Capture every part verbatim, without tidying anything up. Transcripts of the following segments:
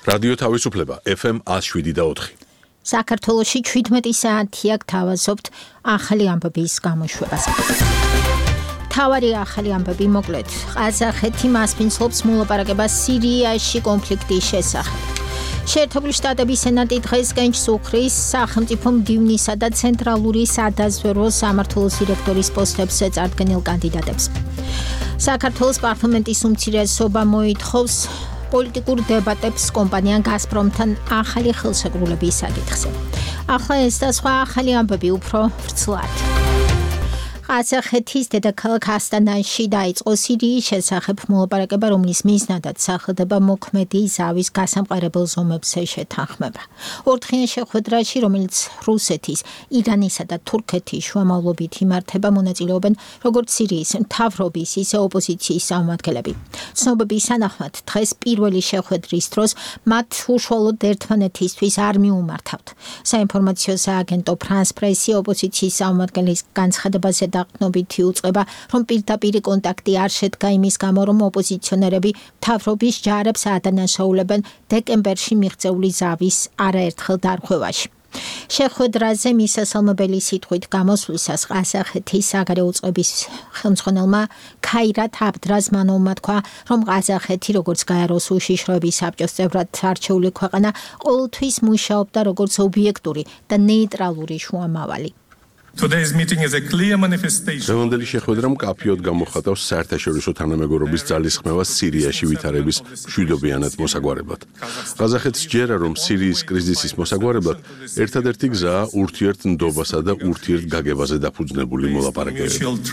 რადიო თავისუფლება ეფ ემ one oh seven point four. საქართველოში შვიდმეტი საათია გთავაზობთ ახალი ამბების გამოშვებას. თავარი ახალი ამბები მოკლედ. ყაზახეთი მასპინძლობს მოლაპარაკებას სირიაში კონფლიქტის შესახებ. შეერთებული შტატების სენატი დღეს კენჭს უხრის სახელმწიფო მდივნისა და ცენტრალური სადაზვერვო სამმართველოს დირექტორის პოსტებზე წარდგენილ კანდიდატებს. საქართველოს პარლამენტის უმცირესობა მოითხოვს პოლიტიკურ დებატებს კომპანია გაზპრომთან ახალი ხელშეკრულების საკითხზე. ახლა ეს და სხვა ახალი ამბები უფრო ვრცლად. ყაზახეთის დედაქალაქ ასტანაში დაიწყო სირიის შესახებ მოლაპარაკება, რომლის მიზნადაც სახელდება მოქმედი ზავის გასამყარებელ ზომებზე შეთანხმება. ორდღიან შეხვედრაში, რომელიც რუსეთის, ირანისა და თურქეთის შუამავლობით იმართება, მონაწილეობენ როგორც სირიის მთავრობის, ისე ოპოზიციის წარმომადგენლები. ცნობების თანახმად, დღეს პირველი შეხვედრის დროს მათ უშუალოდ ერთმანეთისთვის არ მიუმართავთ. საინფორმაციო სააგენტო ფრანს პრესი ოპოზიციის წარმომადგენლის განცხადებაზე დაყრდნობითი უწყება, რომ პირდაპირი კონტაქტი არ შედგა იმის გამო, რომ ოპოზიციონერები მთავრობის ჯარებს ადანაშაულებენ დეკემბერში მიღწეული ზავის არაერთხელ დარღვევაში. შეხვედრაზე მისასალმებელი სიტყვით გამოსვლისას ყაზახეთის საგარეო წყობის ხელმძღვანელმა ქაირათ აბდრაზმანოვმა თქვა, რომ ყაზახეთი, როგორც გაეროს უშიშროების საბჭოს წევრად არჩეული ქვეყანა, ყოველთვის მუშაობდა როგორც ობიექტური და ნეიტრალური შუამავალი. Today's meeting is a clear manifestation. დღევანდელი შეხვედრა მკაფიოდ გამოხატავს საერთაშორისო თანამეგობრობის ძალისხმევას სირიაში ვითარების მშვიდობიანად მოსაგვარებლად. ყაზახეთს ჯერა, რომ სირიის კრიზისის მოსაგვარებლად ერთადერთი გზაა ურთიერთნდობასა და ურთიერთგაგებაზე დაფუძნებული მოლაპარაკებები.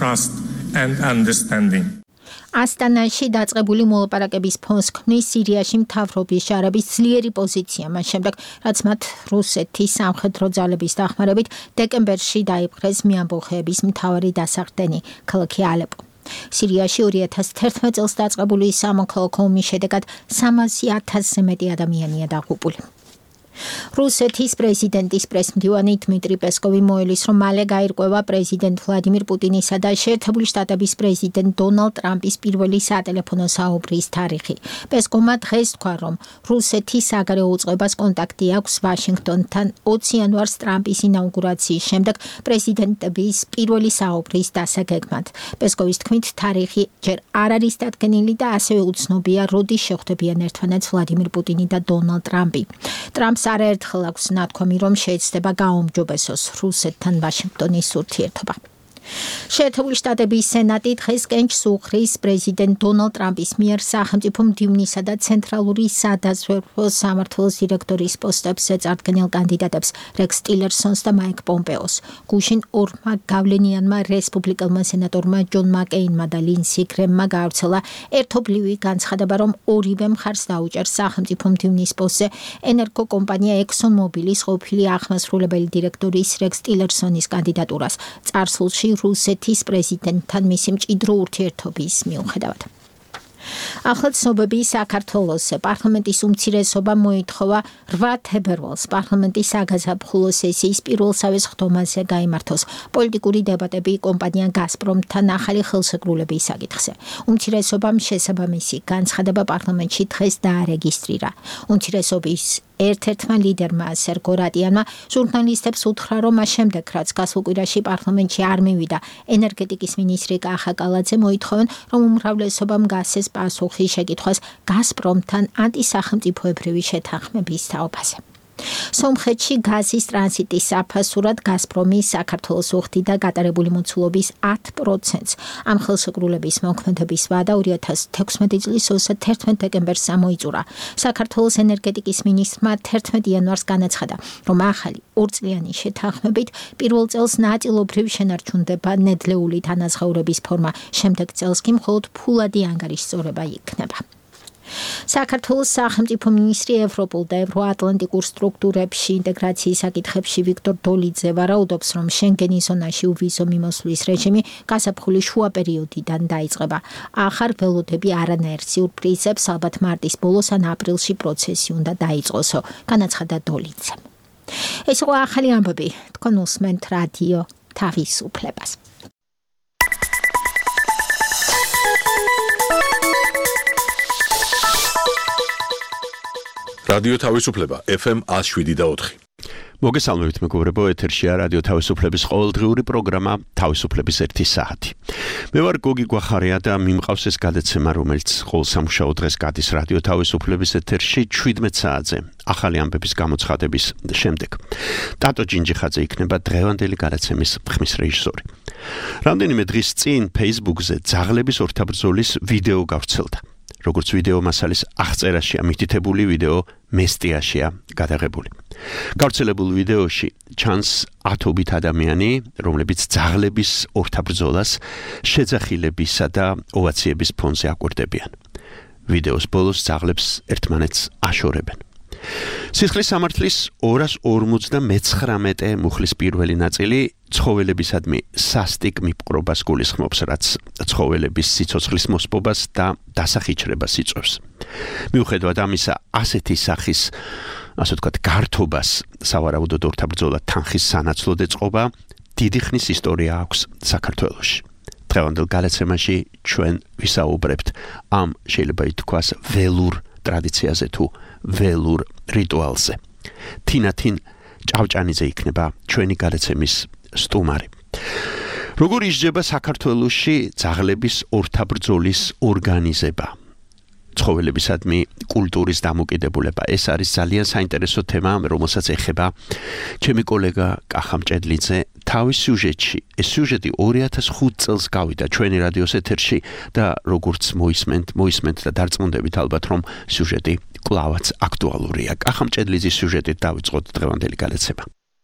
ასტანაში დაწყებული მოლაპარაკების ფონს ქმნის სირიაში მთავრობის ჯარების ძლიერი პოზიცია, მას შემდეგ, რაც მათ რუსეთის სამხედრო ძალების დახმარებით დეკემბერში დაიპყრეს მეამბოხეების მთავარი დასახდენი ქალაქი ალეპო. სირიაში ორი ათას თერთმეტ წელს დაწყებული სამოქალაქო ომის შედეგად სამასი ათასზე მეტი ადამიანია დაღუპული. რუსეთის პრეზიდენტის პრესმდივანი დმიტრი პესკოვი მოელის, რომ მალე გაირკვევა პრეზიდენტ ვლადიმირ პუტინისა და შეერთებული შტატების პრეზიდენტ დონალდ ტრამპის პირველი სატელეფონო საუბრის თარიღი. პესკოვმა დღეს თქვა, რომ რუსეთის საგარეო უწყებას კონტაქტი აქვს ვაშინგტონთან ოცი იანვარს ტრამპის ინაუგურაციის შემდეგ პრეზიდენტების პირველი საუბრის დასაგეგმად. პესკოვის თქმით, თარიღი ჯერ არ არის დადგენილი და ასევე უცნობია, როდის შეხვდებიან ერთმანეთს ვლადიმირ პუტინი და დონალდ ტრამპი. ტრამპს არაერთხელ აქვს ნათქვამი, რომ შეიძლება გააუმჯობესოს რუსეთთან ვაშინგტონის ურთიერთობა. შეერთებული შტატების სენატი დღეს კენჭს უხრის პრეზიდენტ დონალდ ტრამპის მიერ სახელმწიფო მდივნისა და ცენტრალური სადაზვერვო სამმართველოს დირექტორის პოსტებზე წარდგენილ კანდიდატებს რექს ტილერსონს და მაიკ პომპეოს. გუშინ ორმა გავლენიანმა რესპუბლიკელმა სენატორმა ჯონ მაკეინმა და ლინსი გრემმა გაავრცელა ერთობლივი განცხადება, რომ ორივე მხარს დაუჭერს სახელმწიფო მდივნის პოსტზე ენერგოკომპანია ექსონ მობილის ყოფილი აღმასრულებელი დირექტორის რექს ტილერსონის კანდიდატურას. წარსულში რუსეთის პრეზიდენტთან მისი მჭიდრო ურთიერთობის მიუხედავად. ახლა ცნობები საქართველოსზე. პარლამენტის უმცირესობა მოითხოვა რვა თებერვალს პარლამენტის საგაზაფხულო სესიის პირველსავე სხდომაზე გაიმართოს პოლიტიკური დებატები კომპანია გაზპრომთან ახალი ხელშეკრულების საკითხზე. უმცირესობამ შესაბამისი განცხადება პარლამენტში დღეს დაარეგისტრირა. უმცირესობის ერთ-ერთმა ლიდერმა სერგო რატიანმა ჟურნალისტებს უთხრა, რომ მას შემდეგ, რაც გასულ კვირაში პარლამენტში არ მივიდა ენერგეტიკის მინისტრი კახა კალაძე, მოითხოვენ, რომ უმრავლესობამ გასცეს პასუხი შეკითხვას გაზპრომთან ანტისახელმწიფოებრივი შეთანხმების თაობაზე. სომხეთში გაზის ტრანზიტის საფასურად გაზპრომი საქართველოს უხდიდა გატარებული მოცულობის ათ პროცენტს. ამ ხელშეკრულების მოქმედების ვადა ორი ათას თექვსმეტი წლის ოცდათერთმეტ დეკემბერს ამოიწურა. საქართველოს ენერგეტიკის მინისტრმა თერთმეტ იანვარს განაცხადა, რომ ახალი ორწლიანი შეთანხმებით პირველ წელს ნაწილობრივ შენარჩუნდება ნედლეული თანაზღაურების ფორმა, შემდეგ წელს კი მხოლოდ ფულადი ანგარიშწორება იქნება. საქართველოს სახელმწიფო მინისტრი ევროპულ და ევროატლანტიკურ სტრუქტურებში ინტეგრაციის საკითხებში ვიქტორ დოლიძე ვარაუდობს, რომ შენგენის ზონაში უვიზო მიმოსვლის რეჟიმი გასაფხულის შუა პერიოდიდან დაიწყება. ახარ ველოდები არანაირ სიურპრიზებს ალბათ მარტის ბოლოს ან აპრილში პროცესი უნდა დაიწყოსო, განაცხადა დოლიძემ. ეს იყო ახალი ამბები. თქვენ უსმენთ რადიო თავისუფლებას. რადიო თავისუფლება ეფ ემ one oh seven და four. მოგესალმებით მეგობრებო, ეთერშია რადიო თავისუფლების ყოველდღიური პროგრამა თავისუფლების ერთი საათი. მე ვარ გოგი გვახარია და მიმყავს ეს გადაცემა, რომელიც ყოველ სამუშაო დღეს გადის რადიო თავისუფლების ეთერში seventeen საათზე, ახალი ამბების გამოცხადების შემდეგ. ტატო ჯინჯიხაძე იქნება დღევანდელი გადაცემის ხმის რეჟისორი. რამდენიმე დღის წინ Facebook-ზე ძაღლების ორთაბრძოლის ვიდეო გავრცელდა. როგორც ვიდეო მასალის აღწერაშია მითითებული ვიდეო მესტიაშია გადაღებული. გავრცელებულ ვიდეოში ჩანს ათობით ადამიანი, რომლებიც ძაღლების ორთაბრძოლას შეძახილებისა და ოვაციების ფონზე აკვირდებიან. ვიდეოს ბოლოს ძაღლებს ერთმანეთს აშორებენ. სისხლის სამართლის two hundred forty-nine მუხლის პირველი ნაწილი ცხოველებისადმი სასტიკ მიპყრობას გულისხმობს, რაც ცხოველების სიცოცხლის მოსპობას და დასახიჩრებას იწვევს. მიუხედავად ამისა, ასეთი სახის, ასე ვთქვათ, გართობას სავარაუდოდ ორთაბრძოლა თანხის სანაცვლოდ ეწყობა დიდი ხნის ისტორია აქვს საქართველოში. დღევანდელ გადაცემაში ჩვენ ვისაუბრებთ ამ შეიძლება ითქვას ველურ ტრადიციაზე თუ ველურ რიტუალზე. თინათინ ჭავჭანიძე იქნება ჩვენი გადაცემის სტუმარი. როგორ ისჯება საქართველოში ძაღლების ორთაბრძოლის ორგანიზება? ცხოველებისადმი კულტურის დამოკიდებულება. ეს არის ძალიან საინტერესო თემა, რომელსაც ეხება ჩემი კოლეგა კახა მჭედლიძე თავის სიუჟეტში. ეს სიუჟეტი two thousand five წელს გავიდა ჩვენი რადიოს ეთერში და როგორც მოისმენთ, მოისმენთ და დარწმუნდებით ალბათ, რომ სიუჟეტი კლავაც აქტუალურია. კახა მჭედლიძის სიუჟეტით დავიწყოთ დღევანდელი გადაცემა.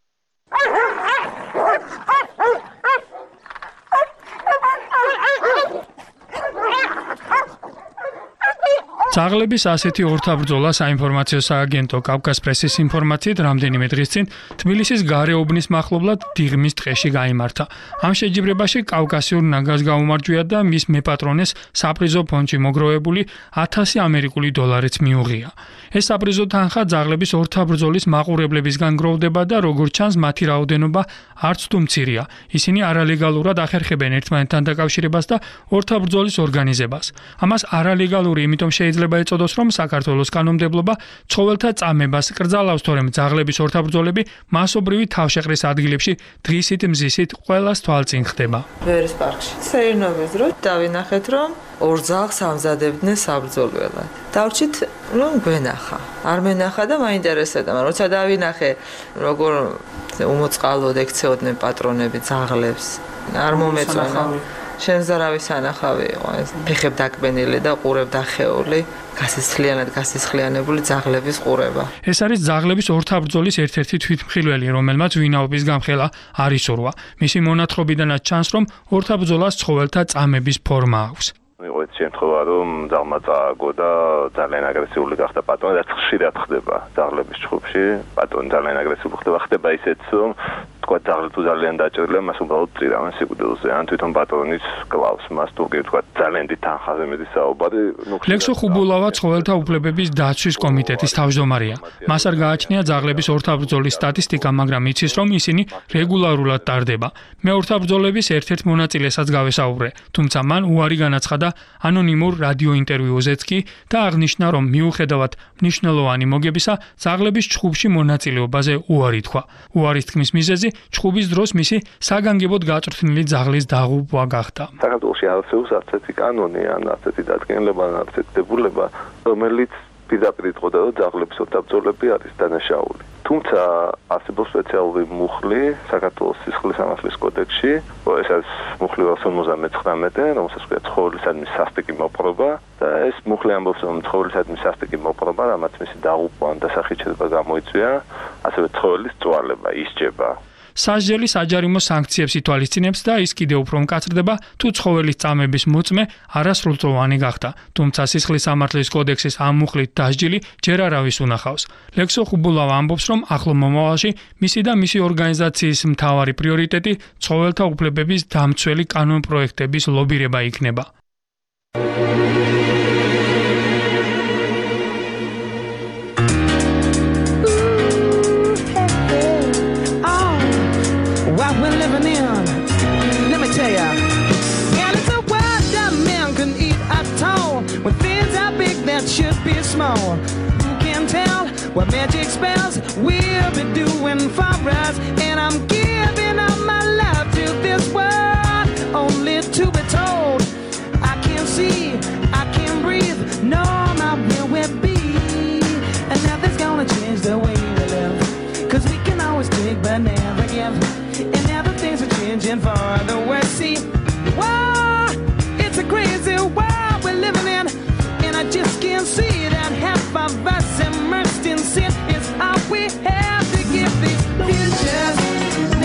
ძაღლების ასეთი ორთაბრძოლა საინფორმაციო სააგენტო კავკას პრესის ინფორმაციით რამდენიმე დღის წინ თბილისის გარეუბნის მახლობლად დიღმის ტყეში გაიმართა. ამ შეჯიბრებაში კავკასიურ ნაგაზ გაუმარჯვია და მის მეპატრონეს საპრიზო ფონდში მოგროვებული one thousand ამერიკული დოლარიც მიუღია. ეს საპრიზო თანხა ძაღლების ორთაბრძოლის მაყურებლებისგან გროვდება და როგორც ჩანს, მათი რაოდენობა არც თუ მცირეა. ისინი არალეგალურად ახერხებენ ერთმანეთთან დაკავშირებას და ორთაბრძოლის ორგანიზებას. ამას არალეგალური იმიტომ შეიძლება ეწოდოს, რომ საქართველოს კანონმდებლობა ცხოველთა წამებას კრძალავს, თორემ ძაღლების ორთაბრძოლები მასობრივი თავშეყრის ადგილებში დღისით მზისით ყველას თვალწინ ხდება. ვერის პარკში. სეირნობის დროს დავინახეთ, რომ ორ ძაღლს ამზადებდნენ საბრძოლველად. დავრჩით, რომ გვენახა. არ მენახა და მაინტერესებდა, მაგრამ როცა დავინახე, როგორ უმოწყალოდ ექცეოდნენ პატრონები ძაღლებს, არ მომეწონა. შენზარავის ანახავი იყო ეს ფეხებ დაკბენილი და ყურებ დახეული, გასისხლიანად გასისხლიანებული ძაღლების ყურება. ეს არის ძაღლების ორთაბრძოლის ერთ-ერთი თვითმხილველი, რომელმაც ვინაობის გამხელა არ ისურვა. მისი მონათხრობიდანაც ჩანს, რომ ორთაბრძოლას ცხოველთა წამების ფორმა აქვს. იყო ეს შემთხვევა, რომ ძაღლმა წააგო და ძალიან აგრესიული გახდა პატრონი და ხშირად ხდება ძაღლების ჯგუფში. პატრონი ძალიან აგრესიული ხდება, ხდება ისეც, რომ თქვა ძაღლი თუ ძალიან დაჭერილია, მას უბრალოდ წირავენ სიკვდილზე, ან თვითონ პატრონის კლავს მას, თუ კი თქვა ძალიან დიდ თანხაზე მეტი საუბარი. ლექსო ხუბულავა ცხოველთა უფლებების დაცვის კომიტეტის თავმჯდომარეა. მას არ გააჩნია ძაღლების ორთაბრძოლის სტატისტიკა, მაგრამ იცის, რომ ისინი რეგულარულად ტარდება. მე ორთაბრძოლების ერთ-ერთ მონაწილესაც გავესაუბრე, თუმცა მან უარი განაცხადა ანონიმურ რადიო ინტერვიუზეც კი და აღნიშნა, რომ მიუხედავად მნიშვნელოვანი მოგებისა, ძაღლების ჩხუბში მონაწილეობაზე უარი თქვა. უარის თქმის მიზეზი ჩხუბის დროს მისი საგანგებოდ გაწვრთნილი ძაღლის დაღუპვა გახდა. საქართველოში არსებობს არც ერთი კანონი, ან არც ერთი დადგენილება, ან არც ერთი დებულება, რომელიც პირდაპირ იტყოდა, რომ ძაღლების ორთაბრძოლები არის დანაშაული. თუმცა არსებობს სპეციალური მუხლი საქართველოს სისხლის სამართლის კოდექსში, ეს არის მუხლი ninety-nine, რომელსაც ქვია ცხოველისადმი სასტიკი მოპყრობა და ეს მუხლი ამბობს, რომ ცხოველისადმი სასტიკი მოპყრობა, რამაც მისი დაღუპვა ან დასახიჩრება გამოიწვია, ასევე ცხოველის წვალება, ისჯება. სასჯელი საჯარიმო სანქციებს ითვალისწინებს და ის კიდევ უფრო მკაცრდება, თუ ცხოველის წამების მოწმე არასრულწლოვანი გახდა. თუმცა სისხლის სამართლის კოდექსის ამ მუხლით დასჯილი ჯერ არავის უნახავს. ლექსო ხუბულავა ამბობს, რომ ახლო მომავალში მისი და მისი ორგანიზაციის მთავარი პრიორიტეტი ცხოველთა უფლებების დამცველი კანონპროექტების ლობირება იქნება. When things are big that should be small, who can tell will be doing for us. And I'm giving up my love to this world, only to be told I can't see, I can't breathe, no, not where we'll be. And nothing's gonna change the way we live, 'cause we can always take but never give. And now the things are changing for the worse. See, whoa, it's a crazy world we're living in, and I just can't see that half of us immersed in sin is all we have to give these futures.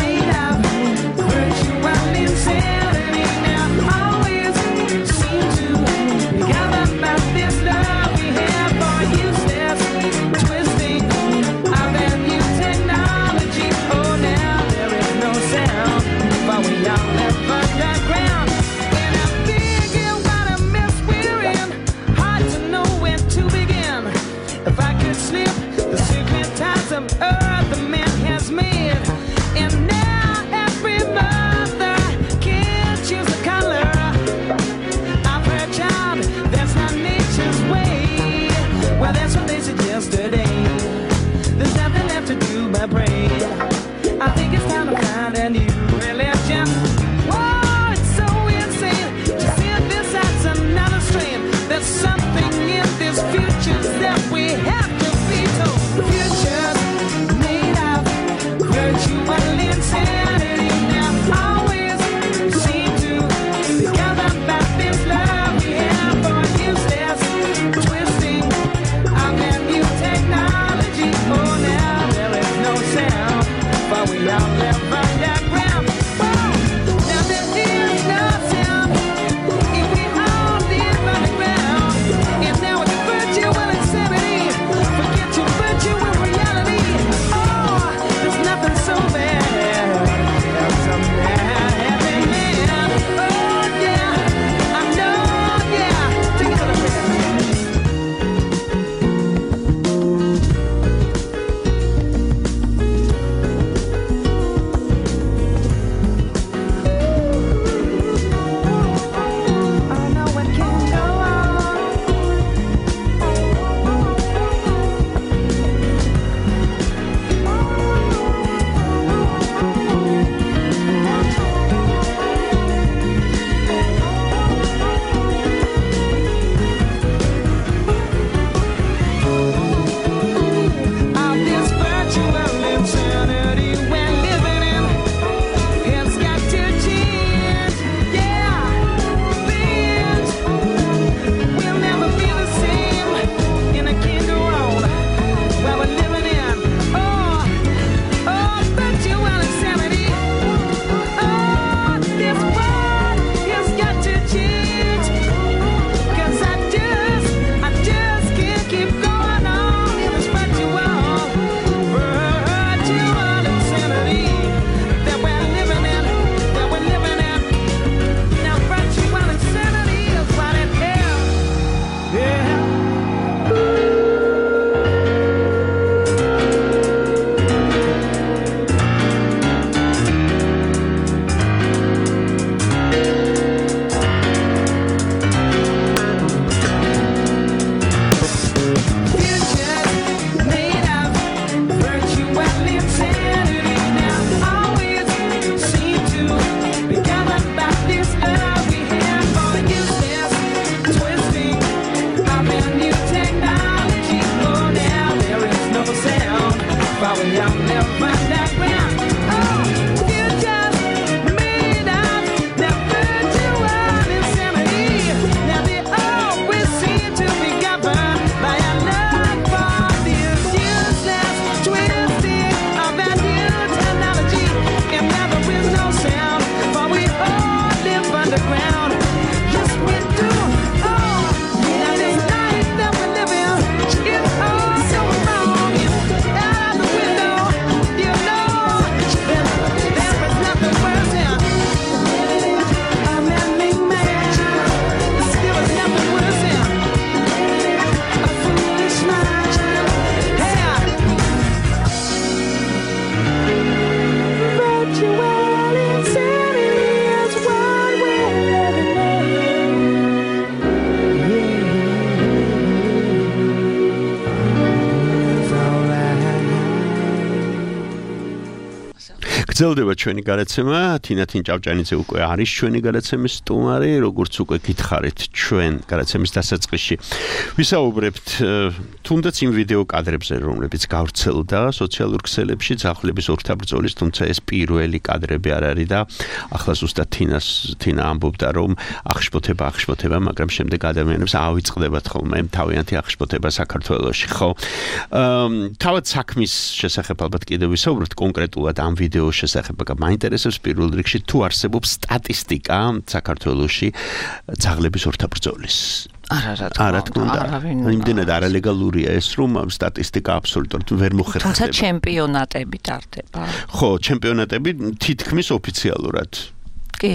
გრძელდება ჩვენი გადაცემა, თინათინ ჭავჭანიძე უკვე არის ჩვენი გადაცემის სტუმარი, როგორც უკვე გითხარით ჩვენ გადაცემის დასაწყისში. ვისაუბრებთ თუნდაც იმ ვიდეო კადრებზე, რომლებიც გავრცელდა სოციალურ ქსელებში ძაღლების ორთაბრძოლის, თუმცა ეს პირველი კადრები არ არის და ახლა ზუსტად თინას თინა ამბობდა, რომ აღშფოთება, აღშფოთება, მაგრამ შემდეგ ადამიანებს ავიწყდებათ ხოლმე თავიანთი აღშფოთება საქართველოში, ხო? თავად საქმის შესახებ ალბათ კიდევ ვისაუბრებთ კონკრეტულად ამ ვიდეოს შესახებ, მაგრამ მაინტერესებს პირველ რიგში თუ არსებობს სტატისტიკა საქართველოში ძაღლების ორთაბრძოლის. არა, არა, თქმა უნდა. იმდენად არალეგალურია ეს, რომ სტატისტიკა აბსოლუტურად ვერ მოხერხდება. თუმცა ჩემპიონატები ტარდება. ხო, ჩემპიონატები თითქმის ოფიციალურად. კი,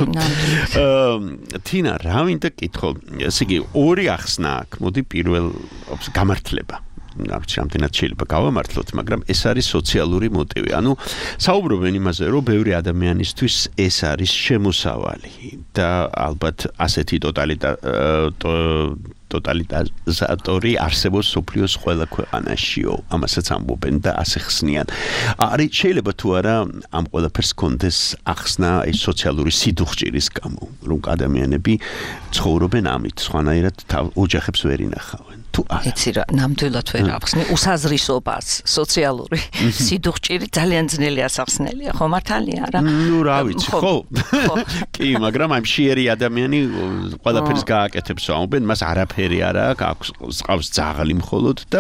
თინა, რა მინდა კითხო, ესე იგი, ორი ახსნა აქვს, მოდი პირველ გამართლება. რამდენად შეიძლება გავამართლოთ, მაგრამ ეს არის სოციალური მოტივი. ანუ საუბრობენ იმაზე, რომ ბევრი ადამიანისთვის ეს არის შემოსავალი და ალბათ ასეთი ტოტალიტა ტოტალიტარიზატორი არსებობს სოფლიოს ყველა ქვეყანაშიო. ამასაც ამბობენ და ასე ხსნიან. არის შეიძლება თუ არა ამ ყველაფერს კონდეს ახსნა ეს სოციალური სიდუხჭირის გამო, რომ ადამიანები ცხოვრობენ ამით, სხვანაირად ოჯახებს ვერ ინახავენ. იცი რა, ნამდვილად ვერ ახსნი უსაზრისობას, სოციალური სიდუხჭირი ძალიან ძნელი ასახსნელია, ხო მართალია რა? ნუ რა ვიცი, ხო? კი, მაგრამ ამ შიერი ადამიანი ყველაფერს გააკეთებს, ამბობენ, მას არაფერი არ აქვს, ყავს ძაღლი მხოლოდ და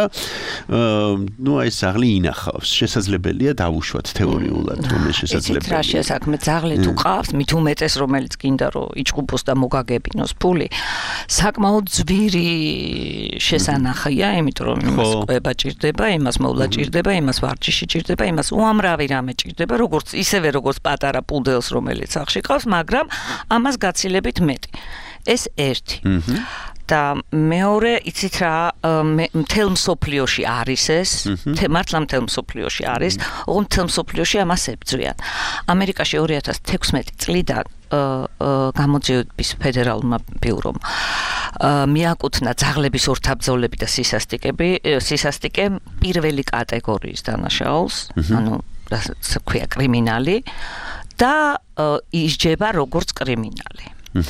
ნუ აი ეს ძაღლი ინახავს. შესაძლებელია დავუშვათ თეორიულად, რომ ეს შესაძლებელია. იცით რა შესაქმე, ძაღლი თუ ყავს, მით უმეტეს რომელიც გინდა რომ იჭუბოს და მოგაგებინოს ფული, საკმაოდ ძვირი შესანახია, იმიტომ რომ იმას ყვება ჭირდება, იმას მოვლა ჭირდება, იმას ვარჯიში ჭირდება, იმას უამრავი რამე ჭირდება, როგორც ისევე როგორც პატარა პუდელს, რომელიც სახში ყავს, მაგრამ ამას გაცილებით მეტი. ეს ერთი. და მეორე, იცით რა, მთელ მსოფლიოში არის ეს, მართლა მთელ მსოფლიოში არის, ოღონდ მთელ მსოფლიოში ამას ებრძვიან. ამერიკაში ორი ათას თექვსმეტი წლიდან გამოძიების ფედერალურმა ბიურომ მიაკუთვნა ძაღლების ორთაბრძოლები და სისასტიკები, სისასტიკე პირველი კატეგორიის დანაშაულს, ანუ რასაც ქვია კრიმინალი და ისჯება როგორც კრიმინალი.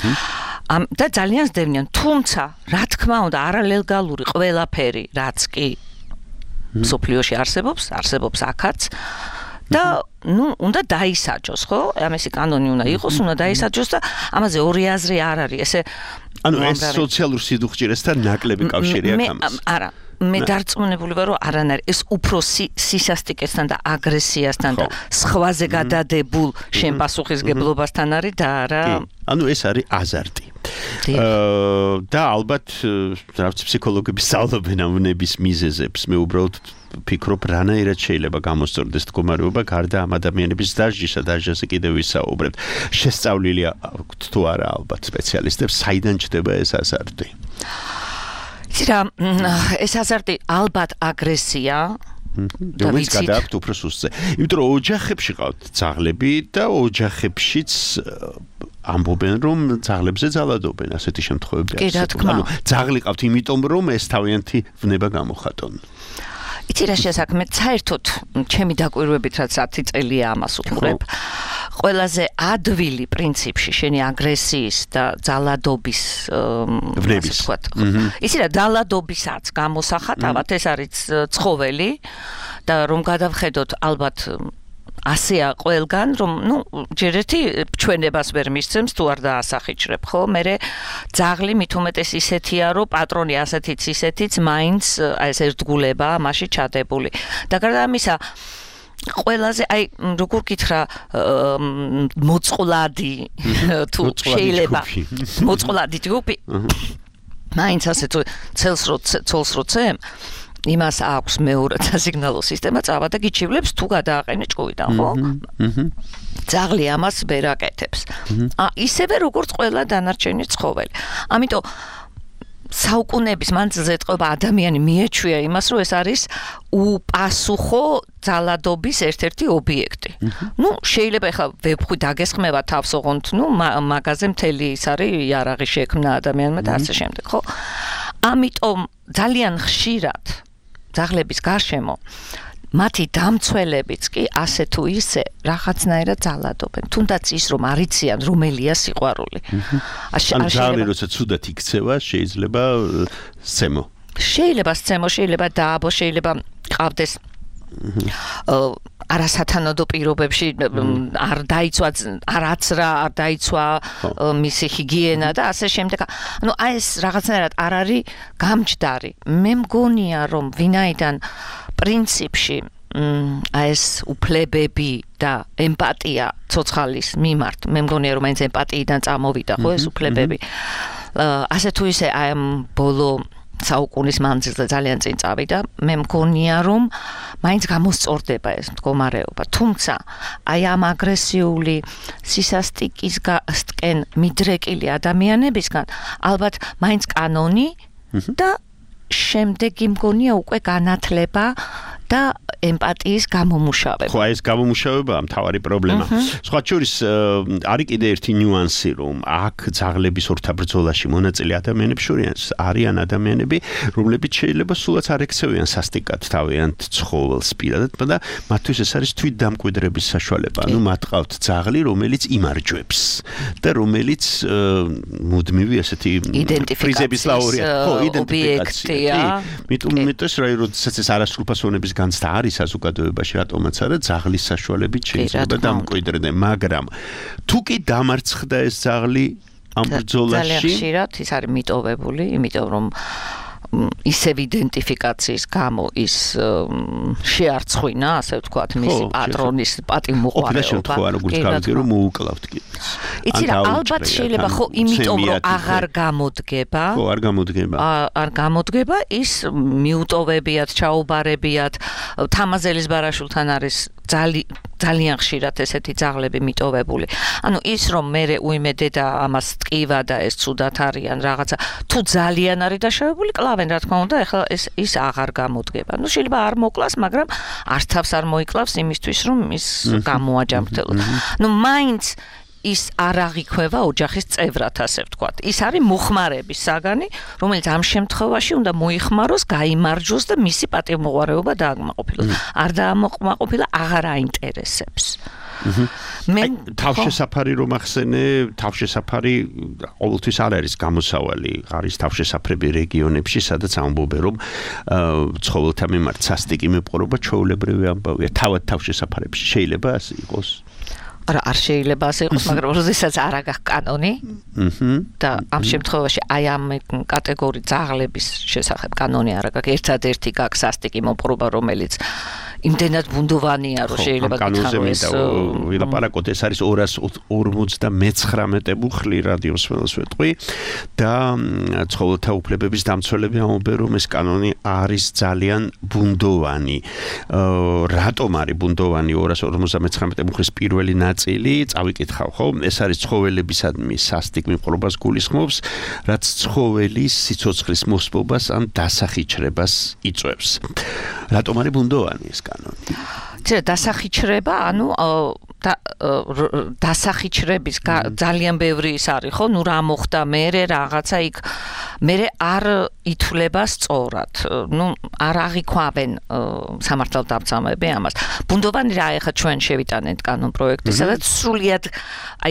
და ძალიან სდევნიან, თუმცა რა თქმა უნდა არალეგალური ყველაფერი რაც კი სოფლიოში არსებობს, არსებობს აქაც და ნუ უნდა დაისაჯოს, ხო? ამისი კანონი უნდა იყოს, უნდა დაისაჯოს და ამაზე ორი აზრი არ არის. ესე ანუ ეს სოციალურ სიდუხჭირესთან ნაკლები კავშირი აქვს ამას. არა, მე დარწმუნებული ვარ, რომ არანაირი ეს უფრო სისასტიკესთან და აგრესიასთან და სხვაზე გადადებულ შემპასუხისგებლობასთან არის და არა. ანუ ეს არის აზარტი. და ალბათ რაც ფსიქოლოგები სწავლობენ ამ ნების მიზეზებს, მე უბრალოდ ფიქრობ, რანაირად შეიძლება გამოსწორდეს მდგომარეობა გარდა ამ ადამიანების დასჯისა და ასეზე კიდევ ვისაუბრებთ. შესწავლილი აქვთ თუ არა ალბათ სპეციალისტებს, საიდან ჩდება ეს აზარტი? იცი რა, ეს აზარტი ალბათ აგრესია და ვიცით გადააქვთ უფრო სუსტზე. იმიტომ რომ ოჯახებში ყავთ ძაღლები და ოჯახებშიც ამბობენ რომ ძაღლებზე ძალადობენ ასეთი შემთხვევები არსებობს. ანუ ძაღლი ყავთ იმიტომ რომ ეს თავიანთი ვნება გამოხატონ. იცი რა შესაქმე, საერთოდ ჩემი დაკვირვებით რაც ათი წელია ამას უყურებ, ყველაზე ადვილი პრინციპში შენი აგრესიის და ძალადობის ვნების. იცი რა, ძალადობისაც გამოსახატავად ეს არის ცხოველი და რომ გადავხედოთ ალბათ ასეა ყველგან, რომ ნუ ჯერ ერთი ჩვენებას ვერ მისცემს თუ არ დაასახიჭრებ, ხო? მერე ძაღლი მით უმეტეს ისეთია, რომ პატრონი ასეთიც ისეთიც მაინც ეს ერთგულება მასში ჩადებული. და გარდა ამისა ყველაზე აი როგორ გითხრა მოწყვლადი თუ შეიძლება მოწყვლადი ჯგუფი მაინც ასე ცელს რო ცოლს რო წემ იმას აქვს მეორე სასიგნალო სისტემა წავა და გიჩივლებს თუ გადააყენე ჭკუიდან, ხო? ძაღლი ამას ვერ აკეთებს. ა ისევე როგორც ყველა დანარჩენი ცხოველი. ამიტომ საუკუნეების მანძილზე ეთყობა ადამიანი მიეჩვია იმას, რომ ეს არის უპასუხო ძალადობის ერთ-ერთი ობიექტი. ნუ შეიძლება ახლა ვებხვი დაგესხმევა თავს, ოღონდ ნუ მაგაზე მთელი ის არის იარაღი შექმნა ადამიანმა და ასე შემდეგ, ხო? ამიტომ ძალიან ხშირად ძაღლების გარშემო მათი დამცველებიც კი ასე თუ ისე რაღაცნაირად ძალადობენ. თუნდაც ის რომ არიციან რომელია სიყვარული. ან ძალი როცა ცუდად იქცევა შეიძლება სცემო. შეიძლება სცემო, შეიძლება დააბო, შეიძლება ყავდეს არასათანადო პირობებში არ დაიცვა არაც რა არ დაიცვა მისი ჰიგიენა და ასე შემდეგ. ანუ აი ეს რაღაცნაირად არ არის გამჯდარი. მე მგონია რომ ვინაიდან პრინციპში აი ეს უფლებები და ემპათია ცოცხალის მიმართ მე მგონია რომ მაინც ემპათიიდან წამოვიდა ხო ეს უფლებები. ასე თუ ისე აი ამ ბოლო საუკუნის მანძილზე ძალიან წინ წავიდა. მე მგონია რომ მაინც გამოსწორდება ეს მდგომარეობა. თუმცა აი ამ აგრესიული სისასტიკისგან მიდრეკილი ადამიანებისგან ალბათ მაინც კანონი და შემდეგი მგონია უკვე განათლება და ემპათიის გამომუშავება. ხო, ეს გამომუშავებაა მთავარი პრობლემა. სხვა შორის არის კიდე ერთი ნიუანსი, რომ აქ ძაღლების ორთაბრძოლაში მონაწილე ადამიანებს შორიან არიან ადამიანები, რომლებიც შეიძლება სულაც არ ექცევიან სასტიკად თავიანთ ცხოველს პირადად და მათთვის ეს არის თვითდამკვიდრების საშუალება. ანუ მათ ყავთ ძაღლი, რომელიც იმარჯვებს და რომელიც მუდმივი ასეთი პრიზების ლაურეატი, ხო, იდენტიფიკაცია. მიტომ მეტოს რა როდესაც ეს არასრულფასოვნების განცდა არის საზოგადოებაში რატომაც არა ძაღლის საშუალებით შეიძლება დამკვიდრდნენ, მაგრამ თუ კი დამარცხდა ეს ძაღლი ამ ბრძოლაში ძალიან ხშირად ის არის მიტოვებული, იმიტომ რომ ისევ იდენტიფიკაციის გამო ის შეარცხვინა, ასე ვთქვათ, მისი პატრონის პატიმოყვარეობა. ყოფილა შემთხვევა როგორც გავიგე რომ მოუკლავთ კი. იცი რა, ალბათ შეიძლება ხო იმიტომ რომ აღარ გამოდგება. ხო, არ გამოდგება. არ გამოდგება, ის მიუტოვებიათ, ჩაუბარებიათ, თამაზელის ბარაშულთან არის ძალიან ხშირად ესეთი ძაღლები მიტოვებული. ანუ ის რომ მე უიმედე და ამას ტკივა და ეს ცუდად არიან რაღაცა, თუ ძალიან არის დაშავებული, კლავენ რა თქმა უნდა, ეხლა ეს ის აღარ გამოდგება. ნუ შეიძლება არ მოკლას, მაგრამ არც თავს არ მოიკლავს იმისთვის, რომ ის გამოაჯამრთელოს. ნუ მაინც ის არ აღიქვევა ოჯახის წევრად, ასე ვთქვათ. ის არის მოხმარების საგანი, რომელიც ამ შემთხვევაში უნდა მოიხმაროს, გაიმარჯვოს და მისი პატიმოყვარეობა დააკმაყოფილოს. არ დააკმაყოფილა, აღარ აინტერესებს. მე თავშესაფარი რომ ახსენე, თავშესაფარი ყოველთვის არ არის გამოსავალი, არის თავშესაფრები რეგიონებში, სადაც ამბობენ რომ ცხოველთა მიმართ სასტიკი მოპყრობა ჩვეულებრივი ამბავია. თავად თავშესაფარებში შეიძლება ასე იყოს? არა, არ შეიძლება ასე იყოს, მაგრამ როდესაც არ აქვს კანონი და ამ შემთხვევაში აი ამ კატეგორიის ძაღლების შესახებ კანონი არ აქვს, ერთადერთი გაქვს სასტიკი მოპყრობა, რომელიც იმდენად ბუნდოვანია, რომ შეიძლება გითხრათ ეს ვილაპარაკოთ, ეს არის ორას ორმოცდამეცხრამეტე მუხლი რადიოს ველს ვეტყვი და ცხოველთა უფლებების დამცველები ამბობენ, რომ ეს კანონი არის ძალიან ბუნდოვანი. რატომ არის ბუნდოვანი ორას ორმოცდამეცხრამეტე მუხლის პირველი ნაწილი? წავიკითხავ, ხო? ეს არის ცხოველებისადმი სასტიკ მოპყრობას გულისხმობს, რაც ცხოველის სიცოცხლის მოსპობას ან დასახიჩრებას იწვევს. რატომ არის ბუნდოვანი ეს კანონი? წერა დასახიჩრება, ანუ დასახიჩრების ძალიან ბევრი ის არის, ხო? ნუ რა მოხდა მერე რაღაცა იქ მერე არ ითვლება სწორად. ნუ არ აღიქვამენ სამართალდამცავები ამას. ბუნდოვანი რა ეხა ჩვენ შევიტანეთ კანონ პროექტი, სადაც სრულიად აი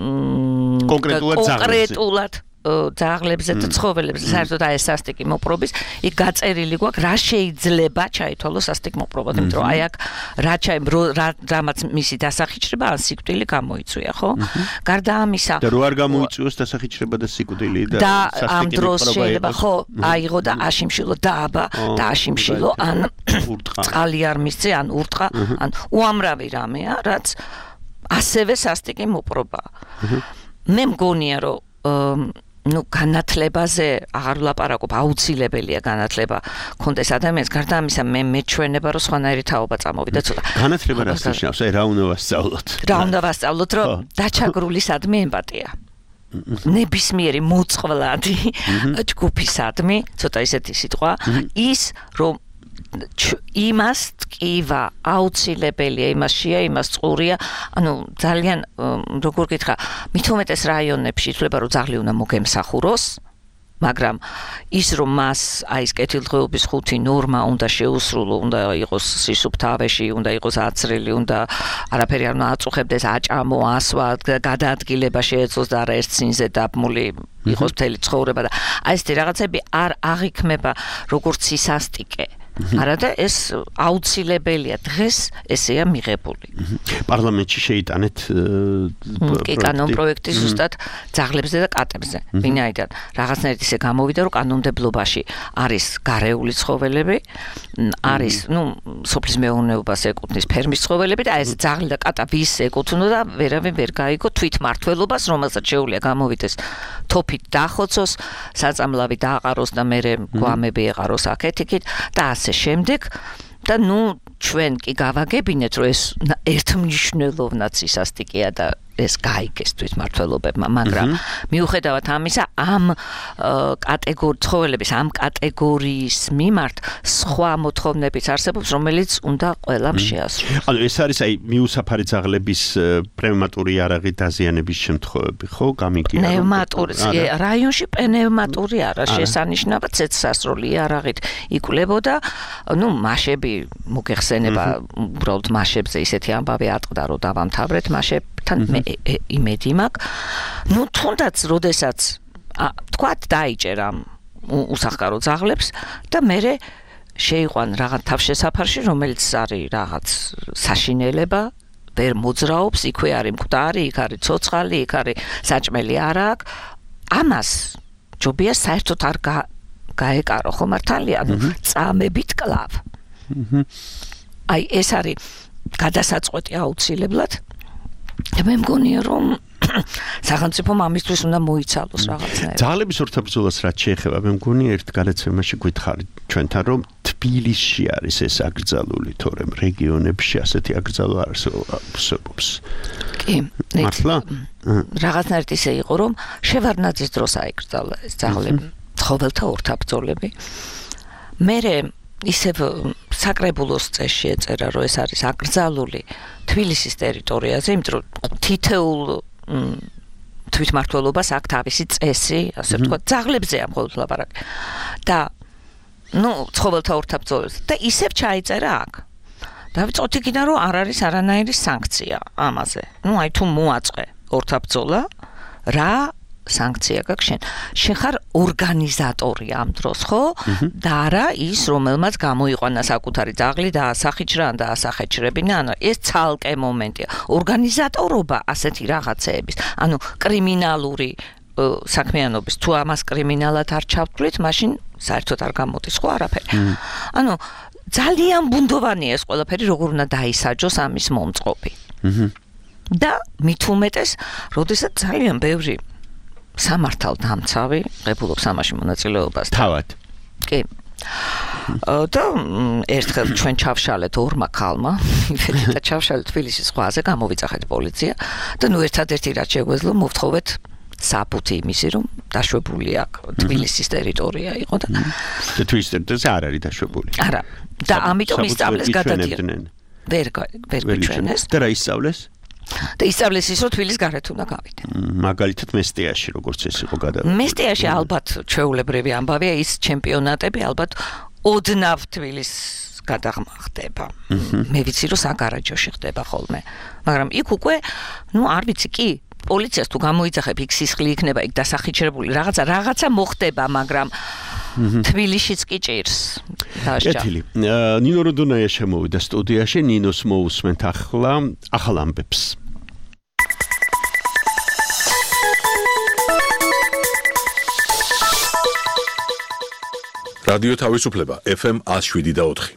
კონკრეტულად ძაღლებზე და ცხოველებზე საერთოდ აი ეს სასტიკი მოპყრობის იქ გაწერილი გვაქვს რა შეიძლება ჩაითვალოს სასტიკ მოპყრობად, იმიტომ რომ აი აქ რა რამაც მისი დასახიჩრება ან სიკვდილი გამოიწვია, ხო? გარდა ამისა და რო არ გამოიწვიოს დასახიჩრება და სიკვდილი და ამ დროს შეიძლება ხო აიღო და აშიმშილო დააბა და აშიმშილო ან წყალი არ მისცე ან ურტყა ან უამრავი რამეა, რაც ასევე სასტიკი მოპყრობაა. მე მგონია რომ ну განათლებაზე აღარ ვლაპარაკობ, აუცილებელია განათლება კონდეს ადამიანს, გარდა ამისა მე მეჩვენება რომ სხვანაირი თაობა წამოვიდა ცოტა. განათლება რას ნიშნავს? აი რა უნდა ვასწავლოთ? რა უნდა ვასწავლოთ, რომ დაჩაგრულისადმი ემპათია. ნებისმიერი მოწყვლადი ჯგუფისადმი, ცოტა ისეთი სიტყვა, ის რომ იმას ტკივა აუცილებელია, იმას შეა, იმას წყურია, ანუ ძალიან როგორ გითხრა, მithumetes რაიონებში ითვლება რომ ძაღლი უნდა მოგემსახუროს, მაგრამ ის რომ მას აი ეს კეთილდღეობის ხუთი ნორმა უნდა შეუსრულო, უნდა იყოს სისუფთავეში, უნდა იყოს აცრელი, უნდა არაფერი არ უნდა აწუხებდეს, აჭამო, ასვა, გადაადგილება შეეძლოს და არა ერთ წინზე დაბმული იყოს მთელი ცხოვრება და აი ესეთი რაღაცები არ აღიქმება როგორც სისასტიკე. არადა ეს აუცილებელია დღეს ესეა მიღებული. პარლამენტში შეიტანეთ კი კანონ პროექტი ზუსტად ძაღლებზე და კატებზე. ვინაიდან რაღაცნაირად ისე გამოვიდა რომ კანონმდებლობაში არის გარეული ცხოველები, არის, ნუ, სოფლის მეურნეობას ეკუთვნის ფერმის ცხოველები და ეს ძაღლი და კატა ვის ეკუთვნოდა, ვერავინ ვერ გაიგო თვითმართველობას, რომელსაც შეუძლია გამოვიდეს თოფით დახოცოს, საწამლავი დააყაროს და მერე გვამები ეყაროს აქეთ-იქით და ასე შემდეგ და ნუ ჩვენ კი გავაგებინეთ რომ ეს ერთმნიშვნელოვნად სისასტიკეა და ეს გაიგეს თვითმმართველობებმა, მაგრამ მიუხედავად ამისა ამ კატეგორიის ცხოველების ამ კატეგორიის მიმართ სხვა მოთხოვნებიც არსებობს, რომელიც უნდა ყველამ შეასრულოს. ანუ ეს არის აი მიუსაფარი ძაღლების პნევმატური იარაღით დაზიანების შემთხვევები, ხო? გამიგია. პნევმატური რაიონში პნევმატური არა, შესანიშნავად ცეცხლსასროლი იარაღით იკლებოდა, ნუ მაშები მოგეხსენება, უბრალოდ მაშებზე ისეთი ამბავი ატყდა, რომ დავამთავრეთ მაშებთან მე იმედი მაქვს. ნუ თუნდაც როდესაც თქვათ დაიჭერა უსახკარო ძაღლებს და მერე შეიყვან რაღაც თავშესაფარში, რომელიც არის რაღაც საშინელება, ვერ მოძრაობს, იქვე არის მკვდარი, იქ არის ცოცხალი, იქ არის საჭმელი არა აქვს. ამას ჯობია საერთოდ არ გაეკარო, ხო მართალია, ანუ წამებით კლავ. აი ეს არის გადასაწყვეტი აუცილებლად. მე მგონია რომ სახელმწიფომ ამისთვის უნდა მოიცალოს რაღაცნაირად. ძაღლების ორთაბრძოლას რაც შეეხება, მე მგონია ერთ გადაცემაში გითხარით ჩვენთან, რომ თბილისში არის ეს აკრძალული, თორემ რეგიონებში ასეთი აკრძალვა არ არსებობს. კი, მართლა? რაღაცნაირად ისე იყო, რომ შევარდნაძის დროს აიკრძალა ეს ძაღლები, ცხოველთა ორთაბრძოლები. მერე ისევ საკრებულოს წესში ეწერა, რომ ეს არის აკრძალული თბილისის ტერიტორიაზე, იმიტომ რომ თითოეულ თვითმმართველობას აქვს თავისი წესი, ასე ვთქვათ, ძაღლებზეა მხოლოდ ლაპარაკი. და ნუ ცხოველთა ორთაბრძოლებზე და ისევ ჩაიწერა აქ. დავიწყოთ იქიდან, რომ არ არის არანაირი სანქცია ამაზე. ნუ აი თუ მოაწყე ორთაბრძოლა, რა სანქცია გაქვს შენ. შენ ხარ ორგანიზატორი ამ დროს, ხო? და არა ის, რომელმაც გამოიყვანა საკუთარი ძაღლი და ასახიჩრა და ასახეჩრებინა, ანუ ეს ცალკე მომენტია. ორგანიზატორობა ასეთი რაღაცეების, ანუ კრიმინალური საქმიანობის, თუ ამას კრიმინალად არ ჩავთვლით, მაშინ საერთოდ არ გამოდის ხო არაფერი. ანუ ძალიან ბუნდოვანია ეს ყველაფერი, როგორ უნდა დაისაჯოს ამის მომწყობი. და მით უმეტეს, როდესაც ძალიან ბევრი სამართალდამცავი ღებულობს ამაში მონაწილეობას. თავად. კი. და ერთხელ ჩვენ ჩავშალეთ ორმა ქალმა, და ჩავშალეთ თბილისის ზღვაზე, გამოვიძახეთ პოლიცია და ნუ ერთადერთი რაც შეგვეძლო, მოვთხოვეთ საბუთი იმისი, რომ დაშვებული აქვს თბილისის ტერიტორია იყო და და თბილისის ტერიტორიაზე არ არის დაშვებული. არა. და ამიტომ ისწავლეს გადადიან. ვერ ვერ გვიჩვენეს. და რა ისწავლეს? და ისწავლეს ის, რომ თბილისის გარეთ უნდა გავიდე. მაგალითად მესტიაში როგორც ეს იყო გადავიდა. მესტიაში ალბათ ჩვეულებრივი ამბავია, ის ჩემპიონატები ალბათ ოდნავ თბილისს გადაღმა ხდება. მე ვიცი, რომ საგარაჯოში ხდება ხოლმე. მაგრამ იქ უკვე, ნუ არ ვიცი, კი, პოლიციას თუ გამოიძახებ, იქ სისხლი იქნება, იქ დასახიჩრებული, რაღაცა რაღაცა მოხდება, მაგრამ თბილისშიც კი ჭირს. კეთილი. ნინო როდონაია შემოვიდა სტუდიაში, ნინოს მოусმენთ ახლა ახალ ამბებს. რადიო თავისუფლება ეფ ემ one oh seven და four.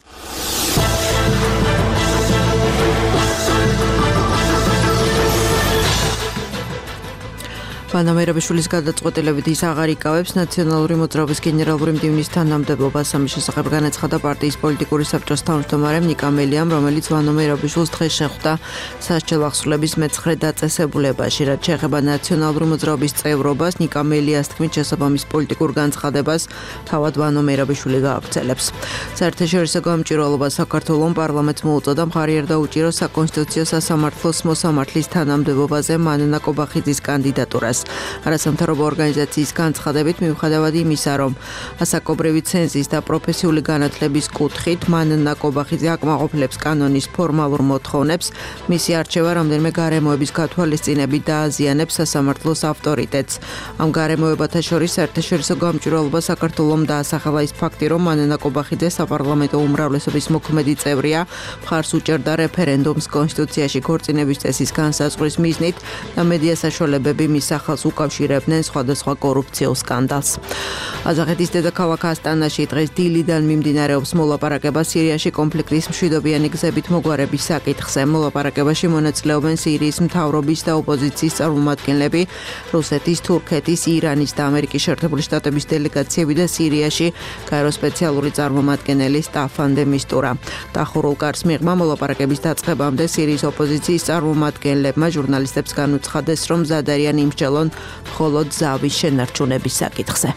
ვანა მერაბიშვილის გადაწყვეტილებით ის აღარ იკავებს ნაციონალური მოძრაობის გენერალური მდივნის თანამდებობას. ამის შესახებ განაცხადა პარტიის პოლიტიკური საბჭოს თავმჯდომარემ ნიკა მელიამ, რომელიც ვანა მერაბიშვილს დღეს შეხვდა სასჯელ აღსრულების მეცხრე დაწესებულებაში. რაც შეეხება ნაციონალური მოძრაობის წევრობას, ნიკა მელიას თქმით, შესაბამის პოლიტიკურ განცხადებას თავად ვანა მერაბიშვილი გააგრძელებს. საერთაშორისო გამჭვირვალობა საქართველოს პარლამენტს მოუწოდა მხარი არ დაუჭიროს საკონსტიტუციო სასამართლოს მოსამართლის თანამდებობაზე მანანა კობახიძის კანდიდატურას. არასამთავრობო ორგანიზაციის განცხადებით მიუხედავად იმისა, რომ ასაკობრივი ცენზის და პროფესიული განათლების კუთხით მანანა კობახიძე აკმაყოფილებს კანონის ფორმალურ მოთხოვნებს, მისი არჩევა რამდენიმე გარემოების გათვალისწინებით დააზიანებს სასამართლოს ავტორიტეტს. ამ გარემოებათა შორის საერთაშორისო გამჭვირვალობა საქართველომ დაასახელა ის ფაქტი, რომ მანანა კობახიძე საპარლამენტო უმრავლესობის მოქმედი წევრია, მხარს უჭერდა რეფერენდუმს კონსტიტუციაში ქორწინების წესის განსაზღვრის მიზნით და მედია საშუალებები მის სახელს უკავშირებდნენ სხვადასხვა კორუფციულ სკანდალს. ყაზახეთის დედაქალაქ ასტანაში დღეს დილიდან მიმდინარეობს მოლაპარაკება სირიაში კონფლიქტის მშვიდობიანი გზებით მოგვარების საკითხზე. მოლაპარაკებაში მონაწილეობენ სირიის მთავრობის და ოპოზიციის წარმომადგენლები, რუსეთის, თურქეთის, ირანის და ამერიკის შეერთებული შტატების დელეგაციები და სირიაში გაეროს სპეციალური წარმომადგენელი სტაფან დე მისტურა. დახურულ კარს მიღმა მოლაპარაკების დაწყებამდე სირიის ოპოზიციის წარმომადგენლებმა ჟურნალისტებს განუცხადეს, რომ მზად არიან იმსჯელონ მხოლოდ ზავის შენარჩუნების საკითხზე.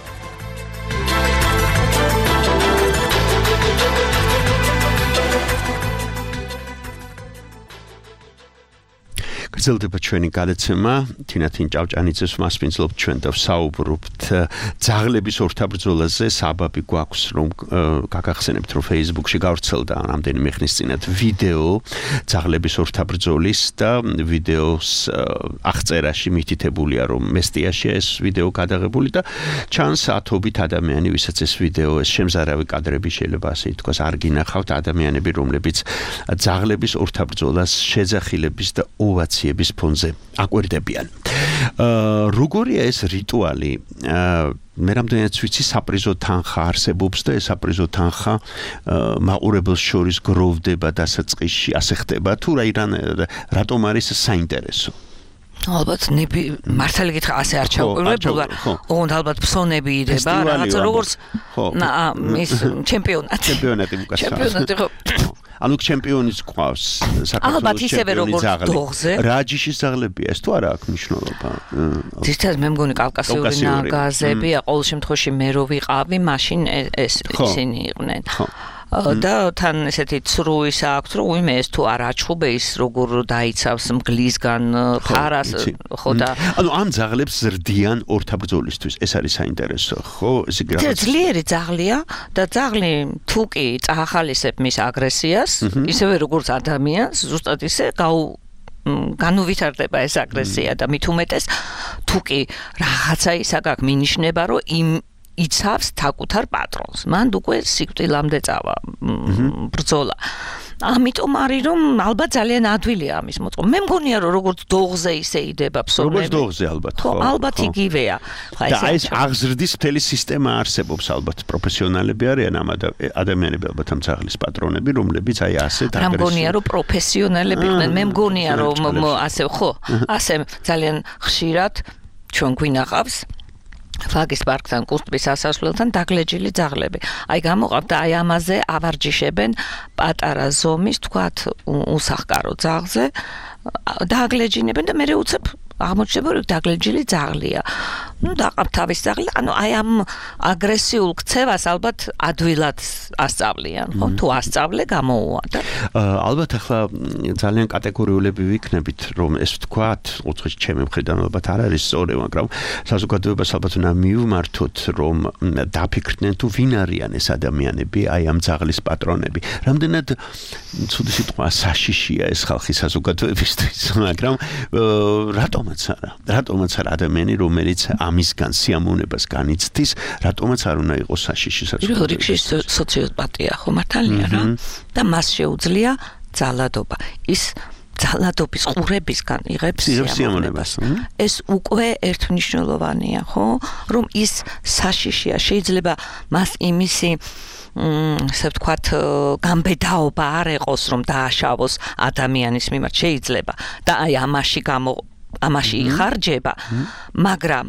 გრძელდება ჩვენი გადაცემა. თინათინ ჭავჭანიძეს მასპინძლობთ ჩვენ და ვსაუბრობთ ძაღლების ორთაბრძოლაზე. საბაბი გვაქვს რომ გაგახსენებთ, რომ Facebook-ში გავრცელდა რამდენიმე ხნის წინათ ვიდეო ძაღლების ორთაბრძოლის და ვიდეოს აღწერაში მითითებულია, რომ მესტიაშია ეს ვიდეო გადაღებული და ჩანს ათობით ადამიანი, ვისაც ეს ვიდეო, ეს შემზარავი კადრები შეიძლება ასე ითქვას, არ გინახავთ ადამიანები, რომლებიც ძაღლების ორთაბრძოლას შეძახილების და ოვაციების ფონზე აკვირდებიან. როგორია ეს რიტუალი? მე რამდენიც ვიცი, საპრიზო თანხა არსებობს და ეს საპრიზო თანხა მაყურებელს შორის გროვდება დასაწყისში, ასე ხდება თუ რატომ არის საინტერესო? ალბათ ნები მართალი გითხრა ასე არ ჩავყურებულა. ოღონდ ალბათ ფსონები ირება, რაღაცა როგორც ის ჩემპიონატი. ჩემპიონატი უკაცრავ. ჩემპიონატი ხო. ანუ ჩემპიონის ყავს საქართველოს ჩემპიონი ძაღლი. რა ჯიშის ძაღლებია ეს თუ არა აქვს მნიშვნელობა? ზუსტად მე მგონი კავკასიური ნაგაზებია, ყოველ შემთხვევაში მე რო ვიყავი, მაშინ ეს ისინი იყვნენ. და თან ესეთი ცრუის აქვს, რომ უიმე ეს თუ არ აჩხუბე ის როგორ დაიცავს მგლისგან ფარას, ხო და ანუ ამ ძაღლებს ზრდიან ორთაბრძოლისთვის. ეს არის საინტერესო, ხო? ესე იგი რაღაც ძლიერი ძაღლია და ძაღლი თუ კი წაახალისებ მის აგრესიას, ისევე როგორც ადამიანს, ზუსტად ისე გაუ განუვითარდება ეს აგრესია და მით უმეტეს თუ კი რაღაცა ის აქვს მინიშნება, რომ იმ იცავს თაკუთარ პატრონს. მან უკვე სიკვდილამდე წავა ბრძოლა. ამიტომ არის რომ ალბათ ძალიან ადვილია ამის მოწყობა. მე მგონია რომ როგორც დოღზე ისე იდება ფსონები. როგორც დოღზე ალბათ, ხო. ალბათ იგივეა. და ეს აღზრდის მთელი სისტემა არსებობს ალბათ. პროფესიონალები არიან ამ ადამიანები ალბათ ამ ძაღლის პატრონები, რომლებიც აი ასე დაგრესია. მე მგონია რომ პროფესიონალები იყვნენ. მე მგონია რომ ასე ხო, ასე ძალიან ხშირად ჩვენ გვინახავს ფაგის პარკთან, კუსტბის ასასვლელთან დაგლეჯილი ძაღლები. აი გამოყავთ და აი ამაზე ავარჯიშებენ პატარა ზომის, თქვათ, უსახკარო ძაღლზე დააგლეჯინებენ და მერე უცებ აღმოჩნდება რომ დაგლეჯილი ძაღლია. ნუ დაყავთ თავის ძაღლი, ანუ აი ამ აგრესიულ ქცევას ალბათ ადვილად ასწავლიან, ხო? თუ ასწავლე გამოუვადა. ალბათ ახლა ძალიან კატეგორიულები ვიქნებით, რომ ეს ვთქვათ, უცხოეთ ჩემი მხრიდან ალბათ არ არის სწორი, მაგრამ საზოგადოებას ალბათ უნდა მივმართოთ, რომ დაფიქრდნენ თუ ვინ არიან ეს ადამიანები, აი ამ ძაღლის პატრონები. რამდენად ცუდი სიტყვა საშიშია ეს ხალხი საზოგადოებისთვის, მაგრამ რატომაც არა? რატომაც არა ადამიანი, რომელიც ამისგან სიამოვნებას განიცდის, რატომაც არ უნდა იყოს საშიში საზოგადოებაში? რიგში სოციოპატია ხო მართალია რა? და მას შეუძლია ძალადობა. ის ძალადობის ყურებისგან იღებს სიამოვნებას. ეს უკვე ერთმნიშვნელოვანია, ხო? რომ ის საშიშია, შეიძლება მას იმისი ასე ვთქვათ, გამბედაობა არ ეყოს, რომ დააშავოს ადამიანის მიმართ, შეიძლება და აი ამაში გამო ამაში იხარჯება, მაგრამ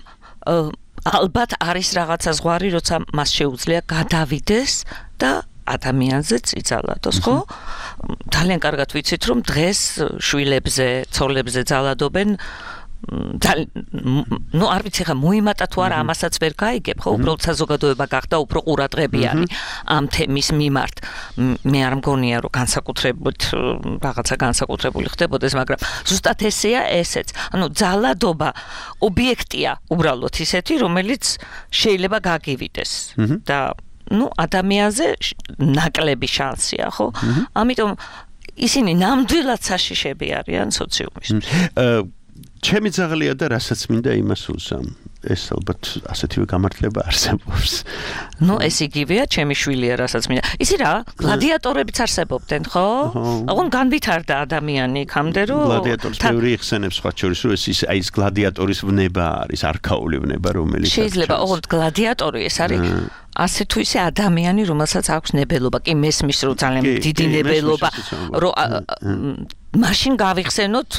ალბათ არის რაღაცა ზღვარი, როცა მას შეუძლია გადავიდეს და ადამიანზეც იწალადოს, ხო? ძალიან კარგად ვიცით, რომ დღეს შვილებზე, ცოლებზე ძალადობენ ну არ ვიცი ხა მოიმატა თუ არა ამასაც ვერ გაიგებ ხო უბრალოდ საზოგადოება გახდა უფრო ყურადღებიანი ამ თემის მიმართ მე არ მგონია რომ განსაკუთრებით რაღაცა განსაკუთრებული ხდებოდეს მაგრამ ზუსტად ესეა ესეც ანუ ძალადობა ობიექტია უბრალოდ ისეთი რომელიც შეიძლება გაგივიდეს და ну ადამიანზე ნაკლები შანსია ხო ამიტომ ისინი ნამდვილად საშიშები არიან სოციუმისთვის ჩემი ძაღლია და რასაც მინდა იმას უსამ ეს ალბათ ასეთივე გამართლება არსებობს ну ეს იგივეა ჩემი შვილია რასაც მინდა ისი რა გლადიატორებიც არსებობდნენ ხო აღონ განვითარდა ადამიანი იქამდე რომ გლადიატორს ბევრი იხსენებს სხვა შორის რომ ეს ის აი ეს გლადიატორის ვნება არის არქაული ვნება რომელიც შეიძლება ოღონდ გლადიატორი ეს არის ასე თუ ისე ადამიანი რომელსაც აქვს ნებელობა კი მესმის რომ ძალიან დიდი ნებელობა რომ მაშინ გავიხსენოთ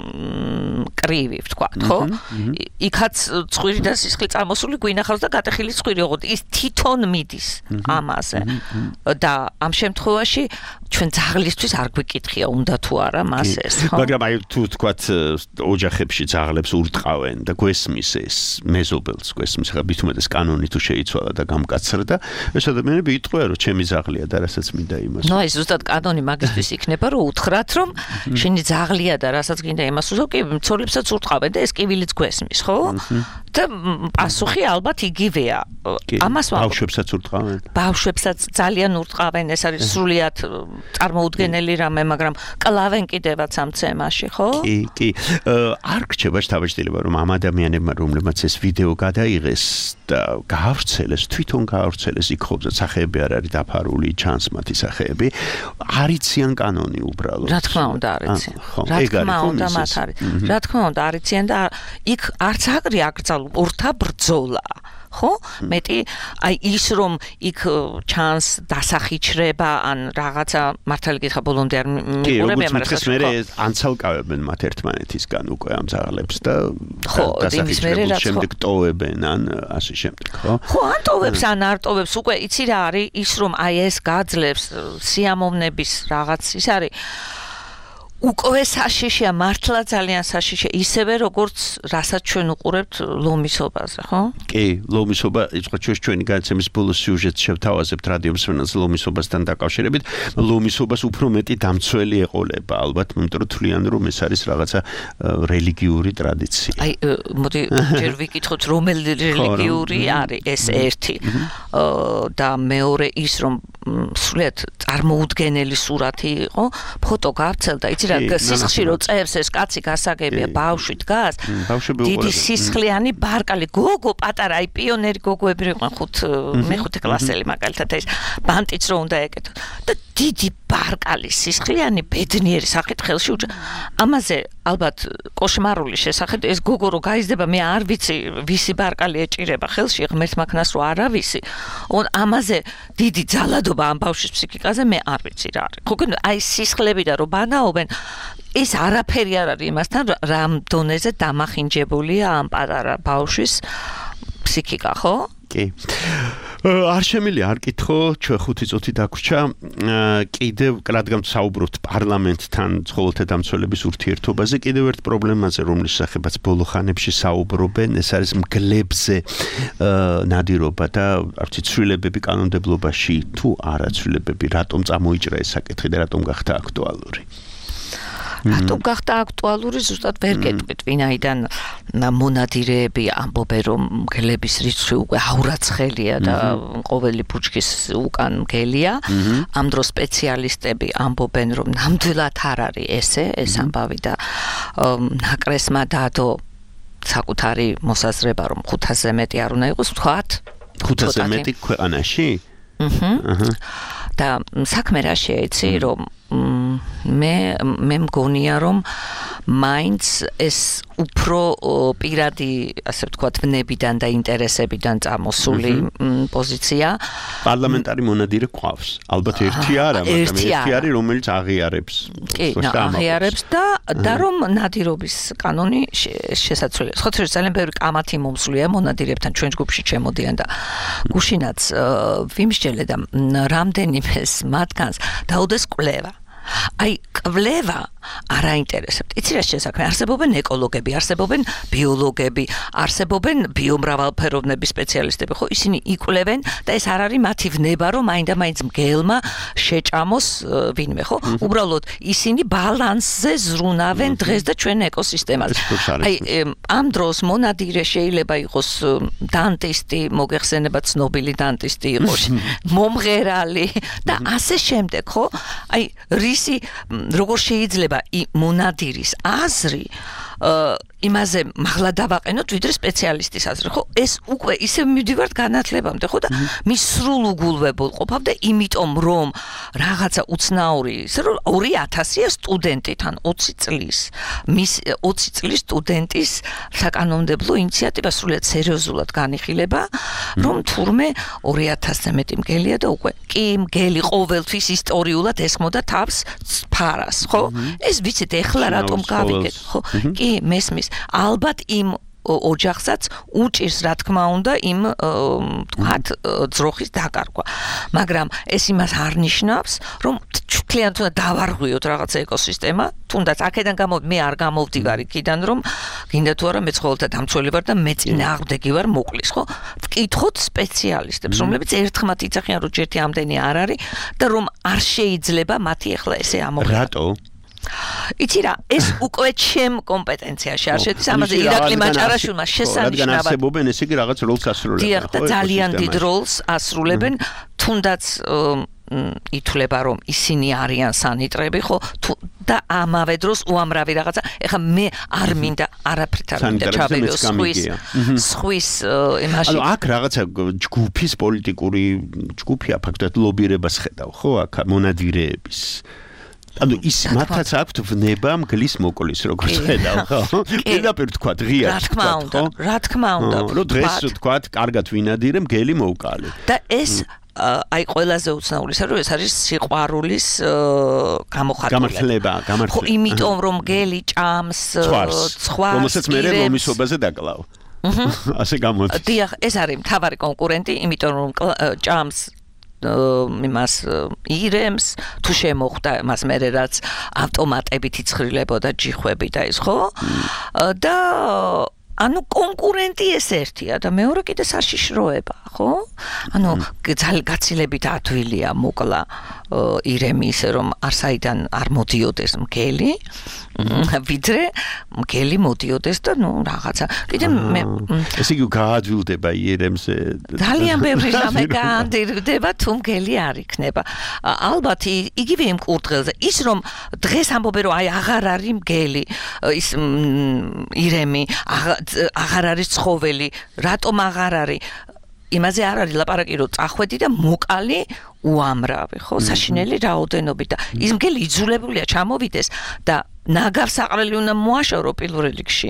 კრივი ვთქვათ ხო იქაც წვირი და სისხლი წამოსული გვინახავს და გატეხილი წვირი ოღონდ ის თვითონ მიდის ამაზე და ამ შემთხვევაში ჩვენ ძაღლისთვის არ გვიკითხია უნდა თუ არა მას ეს ხო მაგრამ აი თუ ვთქვათ ოჯახებში ძაღლებს ურტყავენ და გვესმის ეს მეზობელს გვესმის ხა ბითუმეტეს კანონი თუ შეიცვალა და გამკაცრდა ეს ადამიანები იტყვიან რომ ჩემი ძაღლია და რასაც მინდა იმას ნუ ეს ზუსტად კანონი მაგისთვის იქნება რომ უთხრათ რომ შენი ძაღლია და რასაც გინდა იმას უსო კი მცოლებსაც ურტყავენ და ეს კივილიც გვესმის ხო და პასუხი ალბათ იგივეა ამას ბავშვებსაც ურტყავენ ბავშვებსაც ძალიან ურტყავენ ეს არის სრულიად წარმოუდგენელი რამე მაგრამ კლავენ კიდევაც ამ თემაში ხო კი კი არ გრჩება შთაბეჭდილება რომ ამ ადამიანებმა რომლებმაც ეს ვიდეო გადაიღეს და გაავრცელეს თვითონ გაავრცელეს იქ ხოლმე სახეები არ არის დაფარული ჩანს მათი სახეები არიციან კანონი უბრალოდ რა თქმა უნდა არიციან რა თქმა უნდა მათ არის რა თქმა უნდა არიციან და იქ არც აკრი აკრძალულ ორთა ბრძოლა ხო მეტი აი ის რომ იქ ჩანს დასახიჩრება ან რაღაცა მართალი გითხრა ბოლომდე არ მიყურებია მაგრამ მე ანცალკავებენ მათ ერთმანეთისგან უკვე ამ ძაღლებს და ხო იმის მერე რაც შემდეგ ტოვებენ ან ასე შემდეგ ხო ხო ან ტოვებს ან არ ტოვებს უკვე იცი რა არის ის რომ აი ეს გაძლევს სიამოვნების რაღაც ის არის უკვე საშიშია მართლა ძალიან საშიშია ისევე როგორც რასაც ჩვენ უყურებთ ლომისობაზე ხო? კი, ლომისობა ის სხვა ჩვენი განაცემის ბოლო სიუჟეტს შევთავაზებთ რადიო მსმენელს ლომისობასთან დაკავშირებით ლომისობას უფრო მეტი დამცველი ეყოლება ალბათ იმიტომ რომ თვლიან რომ ეს არის რაღაცა რელიგიური ტრადიცია. აი მოდი ჯერ ვიკითხოთ რომელი რელიგიური არის ეს ერთი და მეორე ის რომ სრულიად წარმოუდგენელი სურათი იყო ფოტო გავრცელდა იცი რა სისხლში რო წევს ეს კაცი გასაგებია ბავშვი დგას დიდი სისხლიანი ბარკალი გოგო პატარა აი პიონერი გოგოები იყვნენ ხუთ მეხუთე კლასელი მაგალითად ეს ბანტიც რო უნდა ეკეთო და დიდი ბარკალი სისხლიანი ბედნიერი სახით ხელში უჭა ამაზე ალბათ კოშმარული შესახედ ეს გოგო რო გაიზრდება მე არ ვიცი ვისი ბარკალი ეჭირება ხელში ღმერთ მაქნას რო არავისი ამაზე დიდი ძალადობა ამ ბავშვის ფსიქიკაზე მე არ ვიცი რა არის ხო აი სისხლები და რო ბანაობენ ის არაფერი არ არის იმასთან რამ დონეზე დამახინჯებულია ამ პატარა ბავშვის ფსიქიკა ხო კი არ შემიძლია არ კითხო ჩვენ ხუთი წუთი დაგვრჩა კიდევ რადგან საუბრობთ პარლამენტთან ცხოველთა დამცველების ურთიერთობაზე კიდევ ერთ პრობლემაზე რომლის შესახებაც ბოლო ხანებში საუბრობენ ეს არის მგლებზე ნადირობა და არც ცვლილებები კანონმდებლობაში თუ არა ცვლილებები რატომ წამოიჭრა ეს საკითხი და რატომ გახდა აქტუალური რატომ გახდა აქტუალური ზუსტად ვერ გეტყვით ვინაიდან მონადირეები ამბობენ რომ მგლების რიცხვი უკვე აურაცხელია და ყოველი ბუჩქის უკან მგელია ამ დროს სპეციალისტები ამბობენ რომ ნამდვილად არ არის ესე ეს ამბავი და ნაკრესმა დადო საკუთარი მოსაზრება რომ ხუთასზე მეტი არ უნდა იყოს ვთქვათ ხუთასზე მეტი ქვეყანაში და საქმე რა შეეცი რომ მე მე მგონია რომ მაინც ეს უფრო პირადი ასე ვთქვათ ვნებიდან და ინტერესებიდან წამოსული პოზიცია პარლამენტარი მონადირე ყავს ალბათ ერთი არა მაგრამ ერთი არის რომელიც აღიარებს კი აღიარებს და და რომ ნადირობის კანონი შესაძლებელია სხვა შორის ძალიან ბევრი კამათი მომსვლია მონადირებთან ჩვენ ჯგუფში ჩემოდიან და გუშინაც ვიმსჯელე და რამდენიმეს მათგანს დაუდეს კვლევა აი კვლევა არ აინტერესებთ. იცი რა შესაქმე? არსებობენ ეკოლოგები, არსებობენ ბიოლოგები, არსებობენ ბიომრავალფეროვნების სპეციალისტები, ხო? ისინი იკვლევენ და ეს არ არის მათი ვნება, რომ მაინდა-მაინც მგელმა შეჭამოს ვინმე, ხო? უბრალოდ ისინი ბალანსზე ზრუნავენ დღეს და ჩვენ ეკოსისტემაზე. აი ამ დროს მონადირე შეიძლება იყოს დანტისტი, მოგეხსენება ცნობილი დანტისტი იყოს, მომღერალი და ასე შემდეგ, ხო? აი რისი როგორ შეიძლება მონადირის აზრი იმაზე მაღლა დავაყენოთ ვიდრე სპეციალისტის აზრი, ხო? ეს უკვე ისე მივდივართ განათლებამდე, ხო და მის სრულ უგულვებელ ყოფავ და იმიტომ რომ რაღაცა უცნაური, ისე რომ ორი ათასია სტუდენტი თან ოცი წლის, მის ოცი წლის სტუდენტის საკანონმდებლო ინიციატივა სრულიად სერიოზულად განიხილება, რომ თურმე ორი ათასზე მეტი მგელია და უკვე კი მგელი ყოველთვის ისტორიულად ესხმოდა თავს ფარას, ხო? ეს ვიცით ეხლა რატომ გავიგეთ, ხო? კი მესმის ალბათ იმ ოჯახსაც უჭირს რა თქმა უნდა იმ თქვათ ძროხის დაკარგვა. მაგრამ ეს იმას არ ნიშნავს, რომ თქვენ თუნდაც დავარღვიოთ რაღაცა ეკოსისტემა, თუნდაც აქედან გამო მე არ გამოვდივარ იქიდან, რომ გინდა თუ არა მე ცხოველთა დამცველი ვარ და მე წინააღმდეგი ვარ მოკლის, ხო? ვკითხოთ სპეციალისტებს, რომლებიც ერთხმად იცახიან, რომ ჯერთი ამდენი არ არის და რომ არ შეიძლება მათი ახლა ესე ამოღება. რატო? იცი რა, ეს უკვე ჩემ კომპეტენციაში არ შედის, ამაზე ირაკლი მაჭარაშვილმა შესანიშნავად. რადგან არსებობენ, ესე იგი რაღაც როლს ასრულებენ. დიახ, და ძალიან დიდ როლს ასრულებენ, თუნდაც ითვლება, რომ ისინი არიან სანიტრები, ხო? და ამავე დროს უამრავი რაღაცა. ეხლა მე არ მინდა არაფრით არ მინდა ჩავერიო სხვის სხვის იმაში. ანუ აქ რაღაცა ჯგუფის პოლიტიკური ჯგუფია ფაქტობრივად ლობირებას ხედავ, ხო? აქ მონადირეების ანუ ის მათაც აქვთ ვნება მგლის მოკლის როგორც ხედავ, ხო? პირდაპირ თქვა ღია. რა თქმა უნდა, რა თქმა უნდა. რომ დღეს თქვა კარგად ვინადირე მგელი მოვკალი. და ეს აი ყველაზე უცნაურისა რომ ეს არის სიყვარულის გამოხატულება. გამართლება, გამართლება. ხო, იმიტომ რომ მგელი ჭამს ცხვარს, რომელსაც მე მომისობაზე დაკლავ. ასე გამოდის. დიახ, ეს არის მთავარი კონკურენტი, იმიტომ რომ ჭამს იმას ირემს, თუ შემოხვდა მას მერე რაც ავტომატებით იცხრილებოდა ჯიხვები და ის, ხო? და ანუ კონკურენტი ეს ერთია და მეორე კიდე საშიშროება, ხო? ანუ ძალიან გაცილებით ადვილია მოკლა ირემი ისე რომ არსაიდან არ მოდიოდეს მგელი, ვიდრე მგელი მოდიოდეს და ნუ რაღაცა. კიდე მე ესე იგი გააძვილდება ირემზე. ძალიან ბევრი რამე გაანდირდება თუ მგელი არ იქნება. ალბათ იგივე იმ კურდღელზე ის რომ დღეს ამბობენ რომ აი აღარ არის მგელი, ის ირემი აღარ არის ცხოველი, რატომ აღარ არის? იმაზე არ არის ლაპარაკი რომ წახვედი და მოკალი უამრავი, ხო? საშინელი რაოდენობით და ის მგელი იძულებულია ჩამოვიდეს და ნაგავს აყრელი უნდა მოაშორო პირველ რიგში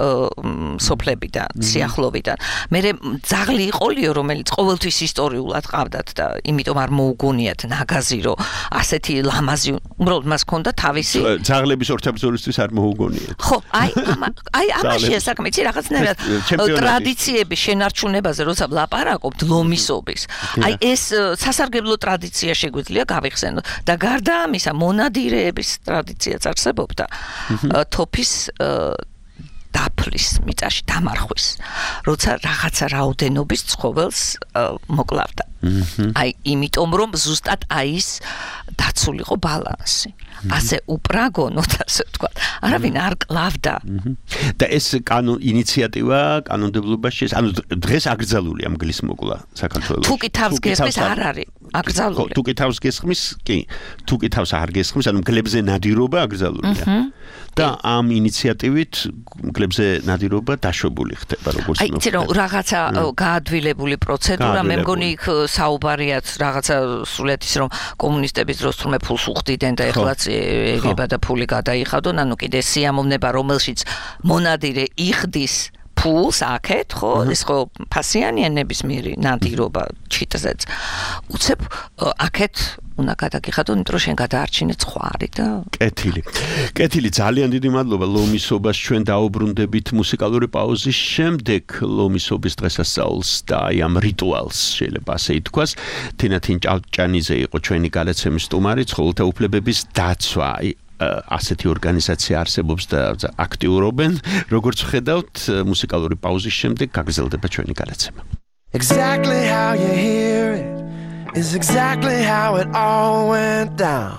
სოფლებიდან, სიახლოვიდან. მე ძაღლი იყოლიო, რომელიც ყოველთვის ისტორიულად ყავდათ და იმიტომ არ მოუგონიათ ნაგაზი, რომ ასეთი ლამაზი, უბრალოდ მას ჰქონდა თავისი. ძაღლების ორთაბრძოლისთვის არ მოუგონიათ. ხო, აი აი ამაშია საქმე, იცი რაღაცნაირად ტრადიციების შენარჩუნებაზე როცა ვლაპარაკობთ ლომისობის. აი ეს სასარგებლო ტრადიცია შეგვიძლია გავიხსენოთ და გარდა ამისა მონადირეების ტრადიციაც არსებობდა. თოფის დაფლის მიწაში დამარხვის, როცა რაღაცა რაოდენობის ცხოველს მოკლავდა. აი, იმიტომ რომ ზუსტად აი ეს დაცულიყო ბალანსი. ასე უპრაგონოდ, ასე ვთქვა. არავინ არ კლავდა. და ეს კანონ ინიციატივა კანონმდებლობაში, ანუ დღეს აკრძალულია მგლის მოკლა საქართველოში. თუ კი თავს გესხმის არ არის აკრძალული. თუ კი თავს გესხმის, კი. თუ კი თავს არ გესხმის, ანუ მგლებზე ნადირობა აკრძალულია. და ამ ინიციატივით მგლებზე ნადირობა დაშვებული ხდება როგორც ნუ. აი, იცი რომ რაღაცა გაადვილებული პროცედურა, მე მგონი იქ საუბარიათ რაღაცა სრულიად ის რომ კომუნისტების დროს თურმე ფულს უხდიდნენ და ეხლაც ეგება და ფული გადაიხადონ, ანუ კიდე სიამოვნება რომელშიც მონადირე იხდის ფულს აქეთ, ხო, ეს ხო ფასიანია ნებისმიერი ნადირობა ჩიტზეც. უცებ აქეთ უნდა გადაგიხადო, იმიტომ რომ შენ გადაარჩინე ხვარი და კეთილი. კეთილი, ძალიან დიდი მადლობა ლომისობას ჩვენ დაუბრუნდებით მუსიკალური პაუზის შემდეგ ლომისობის დღესასწაულს და აი ამ რიტუალს შეიძლება ასე ითქვას. თინათინ ჭავჭანიძე იყო ჩვენი გადაცემის სტუმარი, ცხოველთა უფლებების დაცვა. ასეთი ორგანიზაცია არსებობს და აქტიურობენ. როგორც ვხედავთ, მუსიკალური პაუზის შემდეგ გაგრძელდება ჩვენი გადაცემა. Exactly how you hear it is exactly how it all went down.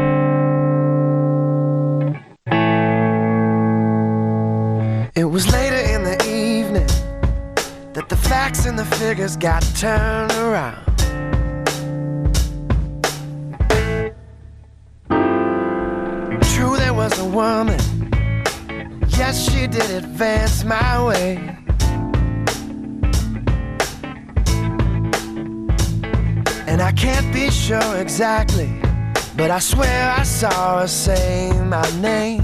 It was later in the evening that the facts and the figures got turned around. True, there was a woman. Yes, she did advance my way. And I can't be sure exactly, but I swear I saw her say my name.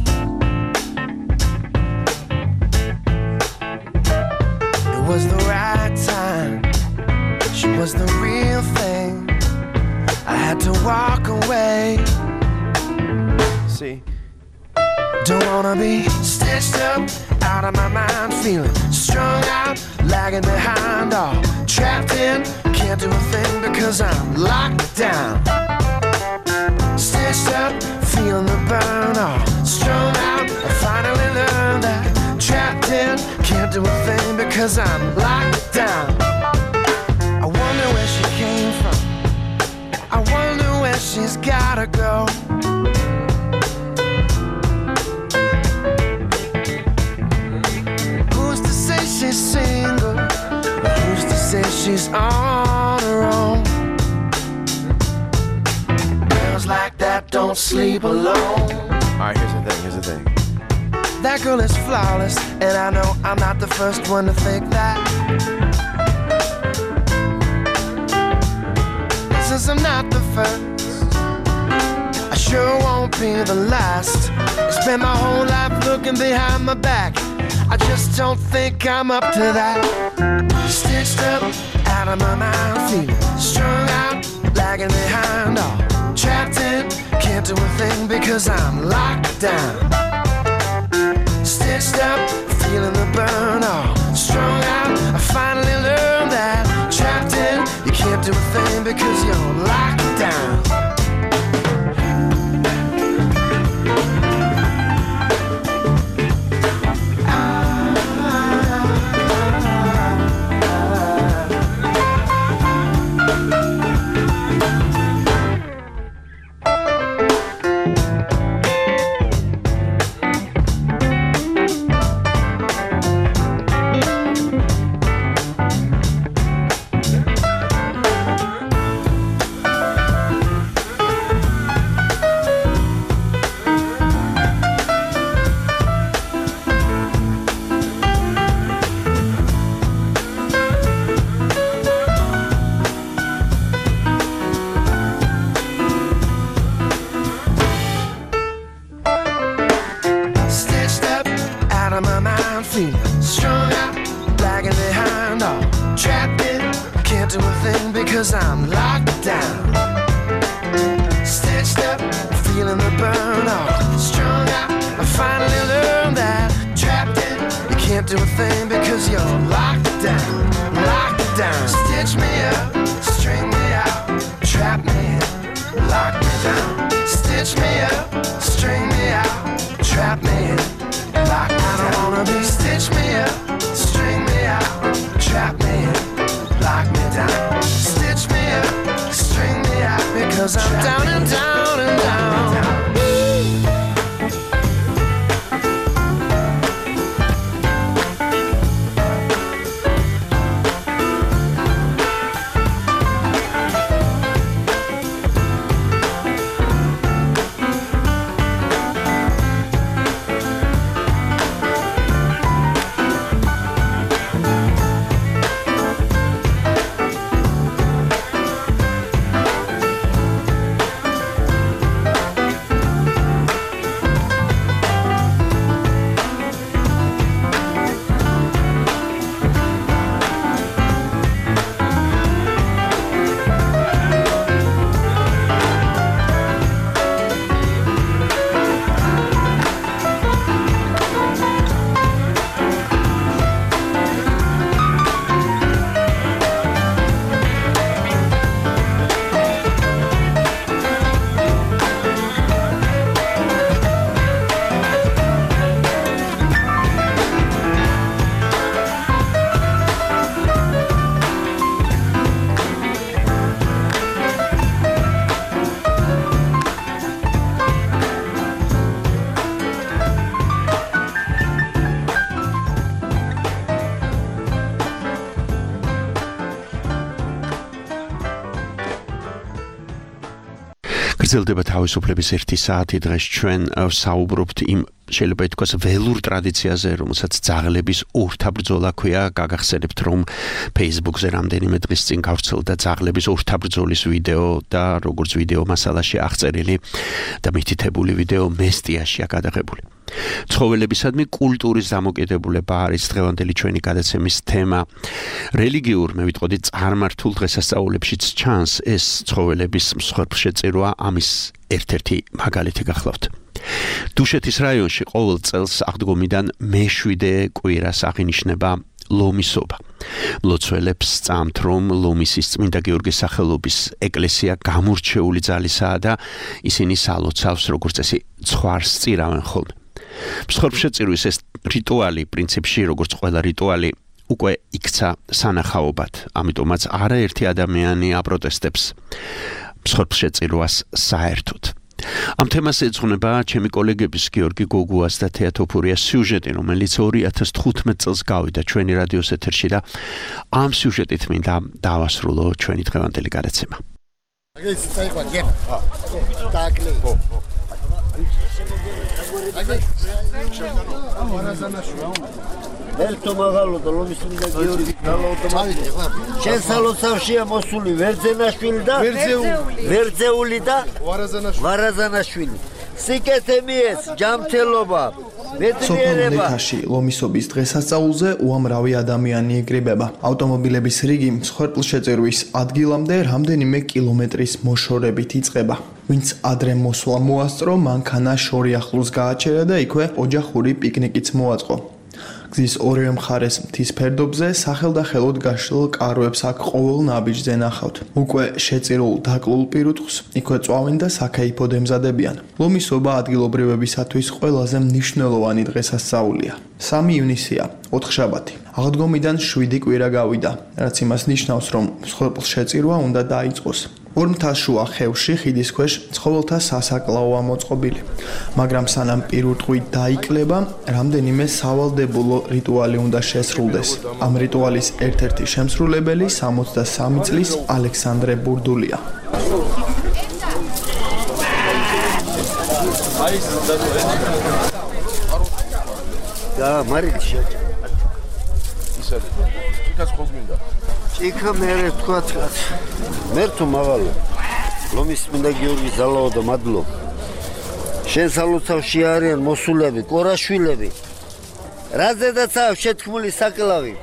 It was the right time. She was the real thing. I had to walk away. See, don't wanna be stitched up, out of my mind, feeling strung out, lagging behind, all trapped in. Can't do a thing because I'm locked down. Stitched up, feeling the burn, all strung out. I finally learned that trapped in. Can't do a thing because I'm locked down. I wonder where she came from. I wonder where she's gotta go. She's single, who's to say she's on her own? Girls like that don't sleep alone. Alright, here's the thing, here's the thing. That girl is flawless, and I know I'm not the first one to think that. Since I'm not the first, I sure won't be the last. I spent my whole life looking behind my back. I just don't think I'm up to that. Stitched up, out of my mind, feeling strung out, lagging behind, all trapped in. Can't do a thing because I'm locked down. Stitched up, feeling the burn, all strung out. I finally learned that trapped in. You can't do a thing because you're locked down. გრძელდება თავისუფლების ერთი საათი დღეს ჩვენ საუბრობთ იმ შეიძლება ითქვას ველურ ტრადიციაზე, რომელსაც ძაღლების ორთაბრძოლა ქვია. გაგახსენებთ, რომ Facebook-ზე რამდენიმე დღის წინ გავრცელდა ძაღლების ორთაბრძოლის ვიდეო და როგორც ვიდეო მასალაში აღწერილი და მითითებული ვიდეო მესტიაშია გადაღებული. ცხოველებისადმი კულტურის დამოკიდებულება არის დღევანდელი ჩვენი გადაცემის თემა. რელიგიურ, მე ვიტყოდი, წარმართულ დღესასწაულებშიც ჩანს ეს ცხოველების მსხვერპლშეწირვა, ამის ერთ-ერთი მაგალითი გახლავთ. დუშეთის რაიონში ყოველ წელს აღდგომიდან მეშვიდე კვირას აღინიშნება ლომისობა. მლოცველებს სწამთ, რომ ლომისის წმინდა გიორგის სახელობის ეკლესია გამორჩეული ძალისაა და ისინი სალოცავს როგორც წესი ცხვარს წირავენ ხოლმე. მსხვერპლშეწირვის ეს რიტუალი პრინციპში როგორც ყველა რიტუალი უკვე იქცა სანახაობად, ამიტომაც არაერთი ადამიანი აპროტესტებს მსხვერპლშეწირვას საერთოდ. ამ თემას ეძღვნება ჩემი კოლეგების გიორგი გოგუას და თეატოფურიას სიუჟეტი, რომელიც ორი ათას თხუთმეტ წელს გავიდა ჩვენი რადიოს ეთერში და ამ სიუჟეტით მინდა დავასრულო ჩვენი დღევანდელი გადაცემა. ერთო მაღალო და ლომის წმინდა გიორგი ძალაოდმატი. შენ სალოცავშია მოსული ვერძენაშვილი და ვერძეული და ვარაზანაშვილი. სიკეთე მიეს ჯამთელობა მეტრიერება. სოფლში ლომისობის დღესასწაულზე უამრავი ადამიანი იკრიბება. ავტომობილების რიგი მსხვერპლშეწირვის ადგილამდე რამდენიმე კილომეტრის მოშორებით იწყება. ვინც ადრე მოსვლა მოასწრო, მანქანა შორი ახლოს გააჩერა და იქვე ოჯახური პიკნიკიც მოაწყო. გზის ორივე მხარეს მთის ფერდობზე სახელდახელოდ გაშლილ კარვებს აქ ყოველ ნაბიჯზე ნახავთ. უკვე შეწირულ დაკლულ პირუტყვს იქვე წვავენ და საქაიფოდ ემზადებიან. ლომისობა ადგილობრივებისათვის ყველაზე მნიშვნელოვანი დღესასწაულია. სამი ივნისია, ოთხშაბათი. აღდგომიდან შვიდი კვირა გავიდა, რაც იმას ნიშნავს, რომ მსხვერპლშეწირვა უნდა დაიწყოს. ორმთაშუა ხევში ხიდის ქვეშ ცხოველთა სასაკლაოა მოწყობილი, მაგრამ სანამ პირუტყვი დაიკლება, რამდენიმე სავალდებულო რიტუალი უნდა შესრულდეს. ამ რიტუალის ერთ-ერთი შემსრულებელი სამოცდასამი წლის ალექსანდრე ბურდულია. და მარიჩი ისე იქაც ხოგმინდა იქა მე თქვათ მე თუ მაღალო ლომის წმინდა გიორგის ძალაო და მადლო შენ სალოცავში არიან მოსულები კორაშვილები რაზედაცაა შეთქმული საკლავი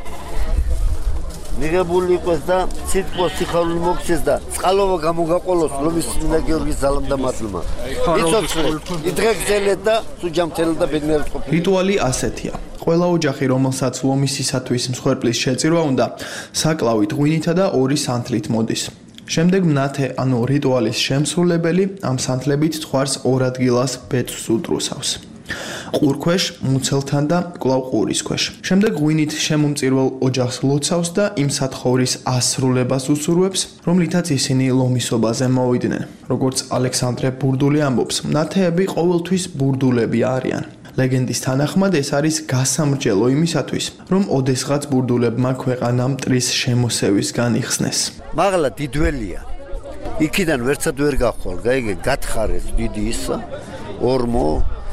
მიღებული იყოს და სიტყვა სიხარული მოგცეს და წყალობა გამოგაყოლოს ლომის წმინდა გიორგის ძალამ და მადლმა იცოცხლე იდღეგზელეთ და სუჯამთელეთ და ბედნიერად ყოფილიყო. რიტუალი ასეთია. ყველა ოჯახი, რომელსაც ლომისისათვის მსხვერპლის შეწირვა უნდა, საკლავით ღვინითა და ორი სანთლით მოდის. შემდეგ მნათე, ანუ რიტუალის შემსრულებელი, ამ სანთლებით ცხვარს ორ ადგილას ბეწვს უდრუსავს. ყურქვეშ, მუცელთან და კვლავ ყურის ქვეშ. შემდეგ ღვინით შემომწირველ ოჯახს ლოცავს და იმ სათხოვრის ასრულებას უსურვებს, რომლითაც ისინი ლომისობაზე მოვიდნენ. როგორც ალექსანდრე ბურდული ამბობს, მნათეები ყოველთვის ბურდულები არიან. ლეგენდის თანახმად ეს არის გასამრჯელო იმისათვის, რომ ოდესღაც ბურდულებმა ქვეყანა მტრის შემოსევისგან იხსნეს. მაღლა დიდველია. იქიდან ვერცად ვერ გახვალ, გაიგე, გათხარეს დიდი ისა, ორმო,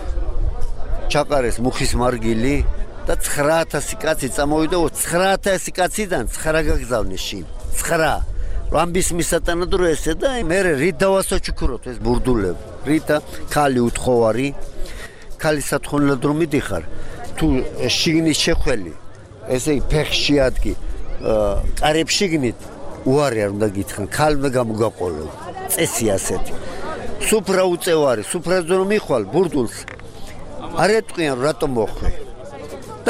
ჩაყარეს მუხის მარგილი და ცხრა ათასი კაცი წამოვიდა, ცხრა ათასი კაციდან ცხრა გაგზავნეს შინ. ცხრა. რამბის მისატანად რო ესე და მე რით დავასაჩუქროთ ეს ბურდულები. რითა ქალი უთხოვარი ქალის სათხოვნელად რომ მიდიხარ, თუ შიგნის შეხველი, ესე ფეხში ადგი, კარებს შიგნით უარი არ უნდა გითხრან, ქალი უნდა გამოგაყოლო. წესი ასეთი. სუფრა უწევარი, სუფრაზე რომ მიხვალ ბურდულს. არ ეტყვიან რატომ მოხვე. და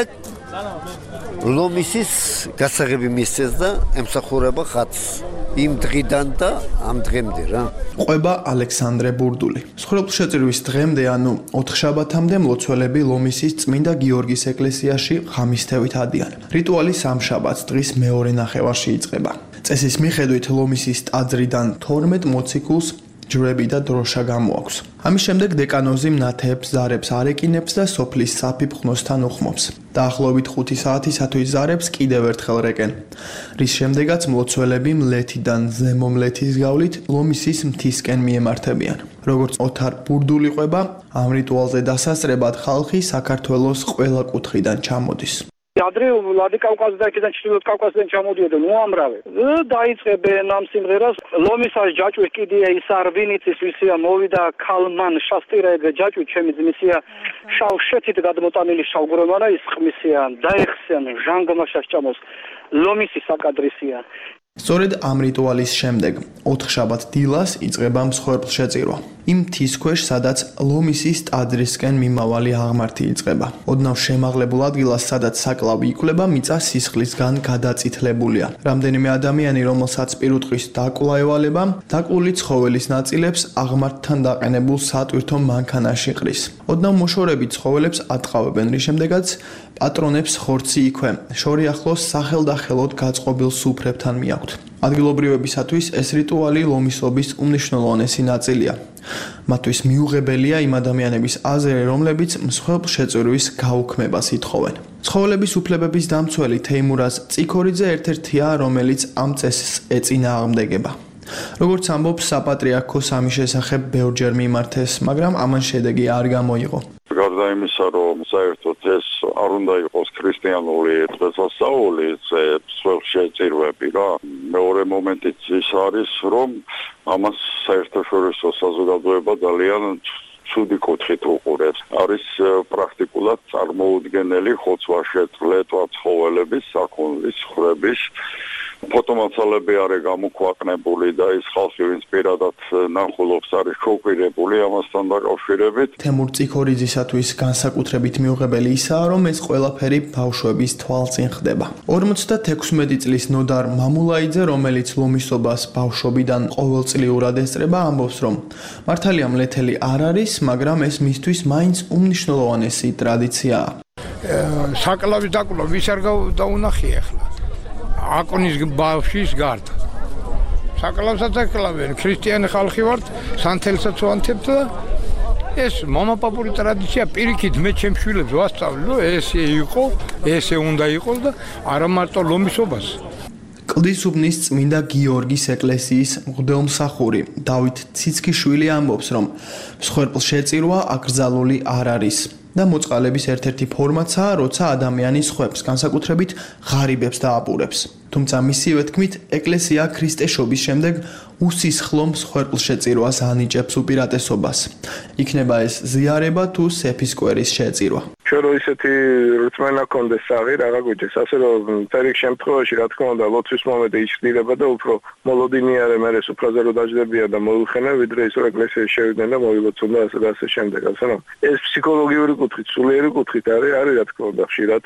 ლომისის გასაღები მისცეს და ემსახურება ხატს. იმ დღიდან და ამ დღემდე რა. ყვება ალექსანდრე ბურდული. მსხვერპლშეწირვის დღემდე, ანუ ოთხშაბათამდე მლოცველები ლომისის წმინდა გიორგის ეკლესიაში ღამისთევით ადიან. რიტუალი სამშაბათს დღის მეორე ნახევარში იწყება. წესის მიხედვით ლომისის ტაძრიდან თორმეტ მოციქულს ჯვრები და დროშა გამოაქვს. ამის შემდეგ დეკანოზი ნათეებს ზარებს არ ეკინებს და სოფლის საფიფხნოსთან უხმობს. დაახლოებით ხუთი საათისათვის ზარებს კიდევ ერთხელ რეკენ. რის შემდეგაც მლოცველები მლეთიდან ზემო მლეთის გავლით ლომისის მთისკენ მიემართებიან. როგორც ოთარ ბურდული ყვება, ამ რიტუალზე დასასწრებად ხალხი საქართველოს ყველა კუთხიდან ჩამოდის. ადრე ვლადიკავკაზი და იქიდან ჩრდილოეთ კავკასიდან ჩამოდიოდნენ უამრავი. დაიწყებენ ამ სიმღერას ლომისას ჯაჭვი კიდია ის არ ვინიცის ვისია მოვიდა ქალმან შასტირეგ ჯაჭვი ჩემი ძმისია შავ შეთით გადმოტანილი შავგრომარა ის ხმისია დაეხსენ ჟანგმაშას ჭამოს ლომისი საკადრისია. სწორედ ამ რიტუალის შემდეგ ოთხშაბათ დილას იწყება მსხვერპლშეწირვა. იმ მთის ქვეშ, სადაც ლომისის ტაძრისკენ მიმავალი აღმართი იწყება. ოდნავ შემაღლებულ ადგილას, სადაც საკლავი იკვლება, მიწა სისხლისგან გადაწითლებულია. რამდენიმე ადამიანი, რომელსაც პირუტყვის დაკვლა ევალება, დაკვლული ცხოველის ნაწილებს აღმართთან დაყენებულ სატვირთო მანქანაში ყრის. ოდნავ მოშორებით ცხოველებს ატყავებენ, რის შემდეგაც პატრონებს ხორცი იქვე, შორი ახლოს სახელდახელოდ გაწყობილ სუფრებთან მიაქვთ. ადგილობრივებისათვის ეს რიტუალი ლომისობის უმნიშვნელოვანესი ნაწილია. მათთვის მიუღებელია იმ ადამიანების აზრი, რომლებიც მსხვერპლშეწირვის გაუქმებას ითხოვენ. ცხოველების უფლებების დამცველი თეიმურაზ წიქორიძე ერთ-ერთია, რომელიც ამ წესს ეწინააღმდეგება. როგორც ამბობს, საპატრიარქოს ამის შესახებ ბევრჯერ მიმართეს, მაგრამ ამან შედეგი არ გამოიღო. გარდა იმისა, რომ საერთოდ ეს არ უნდა იყოს ქრისტიანული დღესასწაული, ეს მსხვერპლშეწირვები რა. მეორე მომენტიც ის არის, რომ ამას საერთაშორისო საზოგადოება ძალიან ცუდი კუთხით უყურებს. არის პრაქტიკულად წარმოუდგენელი ხოცვა-შეწ ლეტვა ცხოველების, საქონლის, ხრების ფოტომაცალები არის გამოქვეყნებული და ის ხალხი, ვინც პირადად ნახულობს, არის შოკირებული ამასთან დაკავშირებით. თემურ წიქორიძისათვის განსაკუთრებით მიუღებელი ისაა, რომ ეს ყველაფერი ბავშვების თვალწინ ხდება. ორმოცდათექვსმეტი წლის ნოდარ მამულაიძე, რომელიც ლომისობას ბავშვობიდან ყოველწლიურად ესწრება, ამბობს, რომ მართალია მლეთელი არ არის, მაგრამ ეს მისთვის მაინც უმნიშვნელოვანესი ტრადიციაა. საკლავის დაკვრა ვის არ დაუნახია ახლა? აკონის ბავშვის გარდა. საკლავსაც აკლავენ, ქრისტიანი ხალხი ვართ, სანთელსაც ვანთებთ და ეს მომაპაპური ტრადიცია პირიქით მე ჩემს შვილებს ვასწავლე, რომ ესე იყო, ესე უნდა იყოს და არა მარტო ლომისობას. კლდისუბნის წმინდა გიორგის ეკლესიის მღვდელმსახური დავით ციცქიშვილი ამბობს, რომ მსხვერპლშეწირვა აკრძალული არ არის. და მოწყალების ერთ-ერთი ფორმაცაა, როცა ადამიანი სხვებს, განსაკუთრებით ღარიბებს დააპურებს. თუმცა მისივე თქმით, ეკლესია ქრისტეშობის შემდეგ უსისხლო მსხვერპლშეწირვას ანიჭებს უპირატესობას. იქნება ეს ზიარება თუ სეფისკვერის შეწირვა. ჩვენ რო ისეთი რწმენა კონდეს საღი რაღა გვიჭეს, ასე რომ ფერიქ შემთხვევაში რა თქმა უნდა ლოცვის მომენტი იჭრდება და უფრო მოლოდინიარე მერე სუფრაზე რო დაждდებიან და მოიხენენ, ვიდრე ის რომ ეკლესიაში შევიდნენ და მოილოცონ და ასე და ასე შემდეგ, ასე რომ ეს ფსიქოლოგიური კუთხით, სულიერი კუთხით არის, არის რა თქმა უნდა ხშირად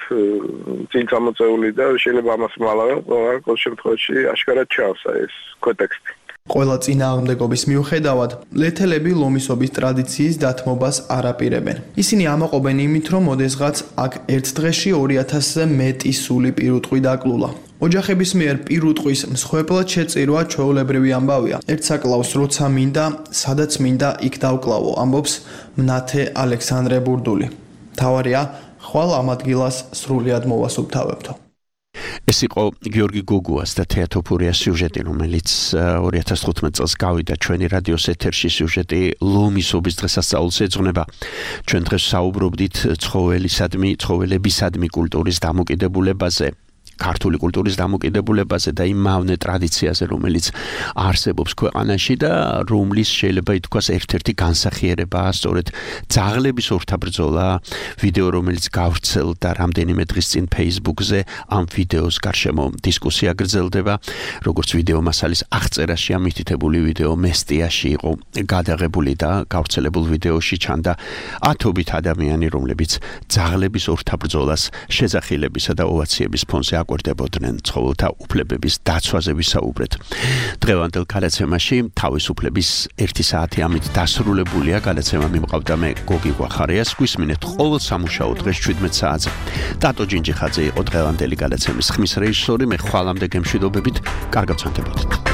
წინ წამოწეული და შეიძლება ამას მალავე ყოველ შემთხვევაში აშკარად ჩავსა ეს კონტექსტი. ყველა წინააღმდეგობის მიუხედავად, ლეთელები ლომისობის ტრადიციის დათმობას არ აპირებენ. ისინი ამაყობენ იმით, რომ ოდესღაც აქ ერთ დღეში ორი ათასზე მეტი სული პირუტყვი დაკլულა. ოჯახების მიერ პირუტყვის მსხვერპლად შეწირვა ჩვეულებრივი ამბავია. ერთ საკლავს როცა მინდა, სადაც მინდა, იქ დავკლავო, ამბობს მნათე ალექსანდრე ბურდული. თავარია, ხვალ ამ ადგილას სრულიად მოვასუფთავებთო. ეს იყო გიორგი გოგუას და თეატოფურიას სიუჟეტი, რომელიც ორი ათას თხუთმეტ წელს გავიდა ჩვენი რადიოს ეთერში. სიუჟეტი ლომისობის დღესასწაულს ეძღვნება. ჩვენ დღეს საუბრობდით ცხოველისადმი, ცხოველებისადმი კულტურის დამოკიდებულებაზე. ქართული კულტურის დამოკიდებულებაზე და იმ მავნე ტრადიციაზე, რომელიც არსებობს ქვეყანაში და რომლის შეიძლება ითქვას ერთ-ერთი განსახიერებაა სწორედ ძაღლების ორთაბრძოლა, ვიდეო რომელიც გავრცელდა რამდენიმე დღის წინ Facebook-ზე, ამ ვიდეოს გარშემო დისკუსია გრძელდება, როგორც ვიდეო მასალის აღწერაში ამითითებული ვიდეო მესტიაში იყო გადაღებული და გავრცელებულ ვიდეოში ჩანდა ათობით ადამიანი, რომლებიც ძაღლების ორთაბრძოლას შეძახილებისა და ოვაციების ფონზე აკვირდებოდნენ. ცხოველთა უფლებების დაცვაზე ვისაუბრეთ. დღევანდელ გადაცემაში თავისუფლების ერთი საათი ამით დასრულებულია. გადაცემა მიმყავდა მე გოგი გვახარიას. გვისმინეთ ყოველ სამუშაო დღეს შვიდმეტ საათზე. ტატო ჯინჯიხაძე იყო დღევანდელი გადაცემის ხმის რეჟისორი. მე ხვალამდე გემშვიდობებით. კარგად ვსანდებოდეთ.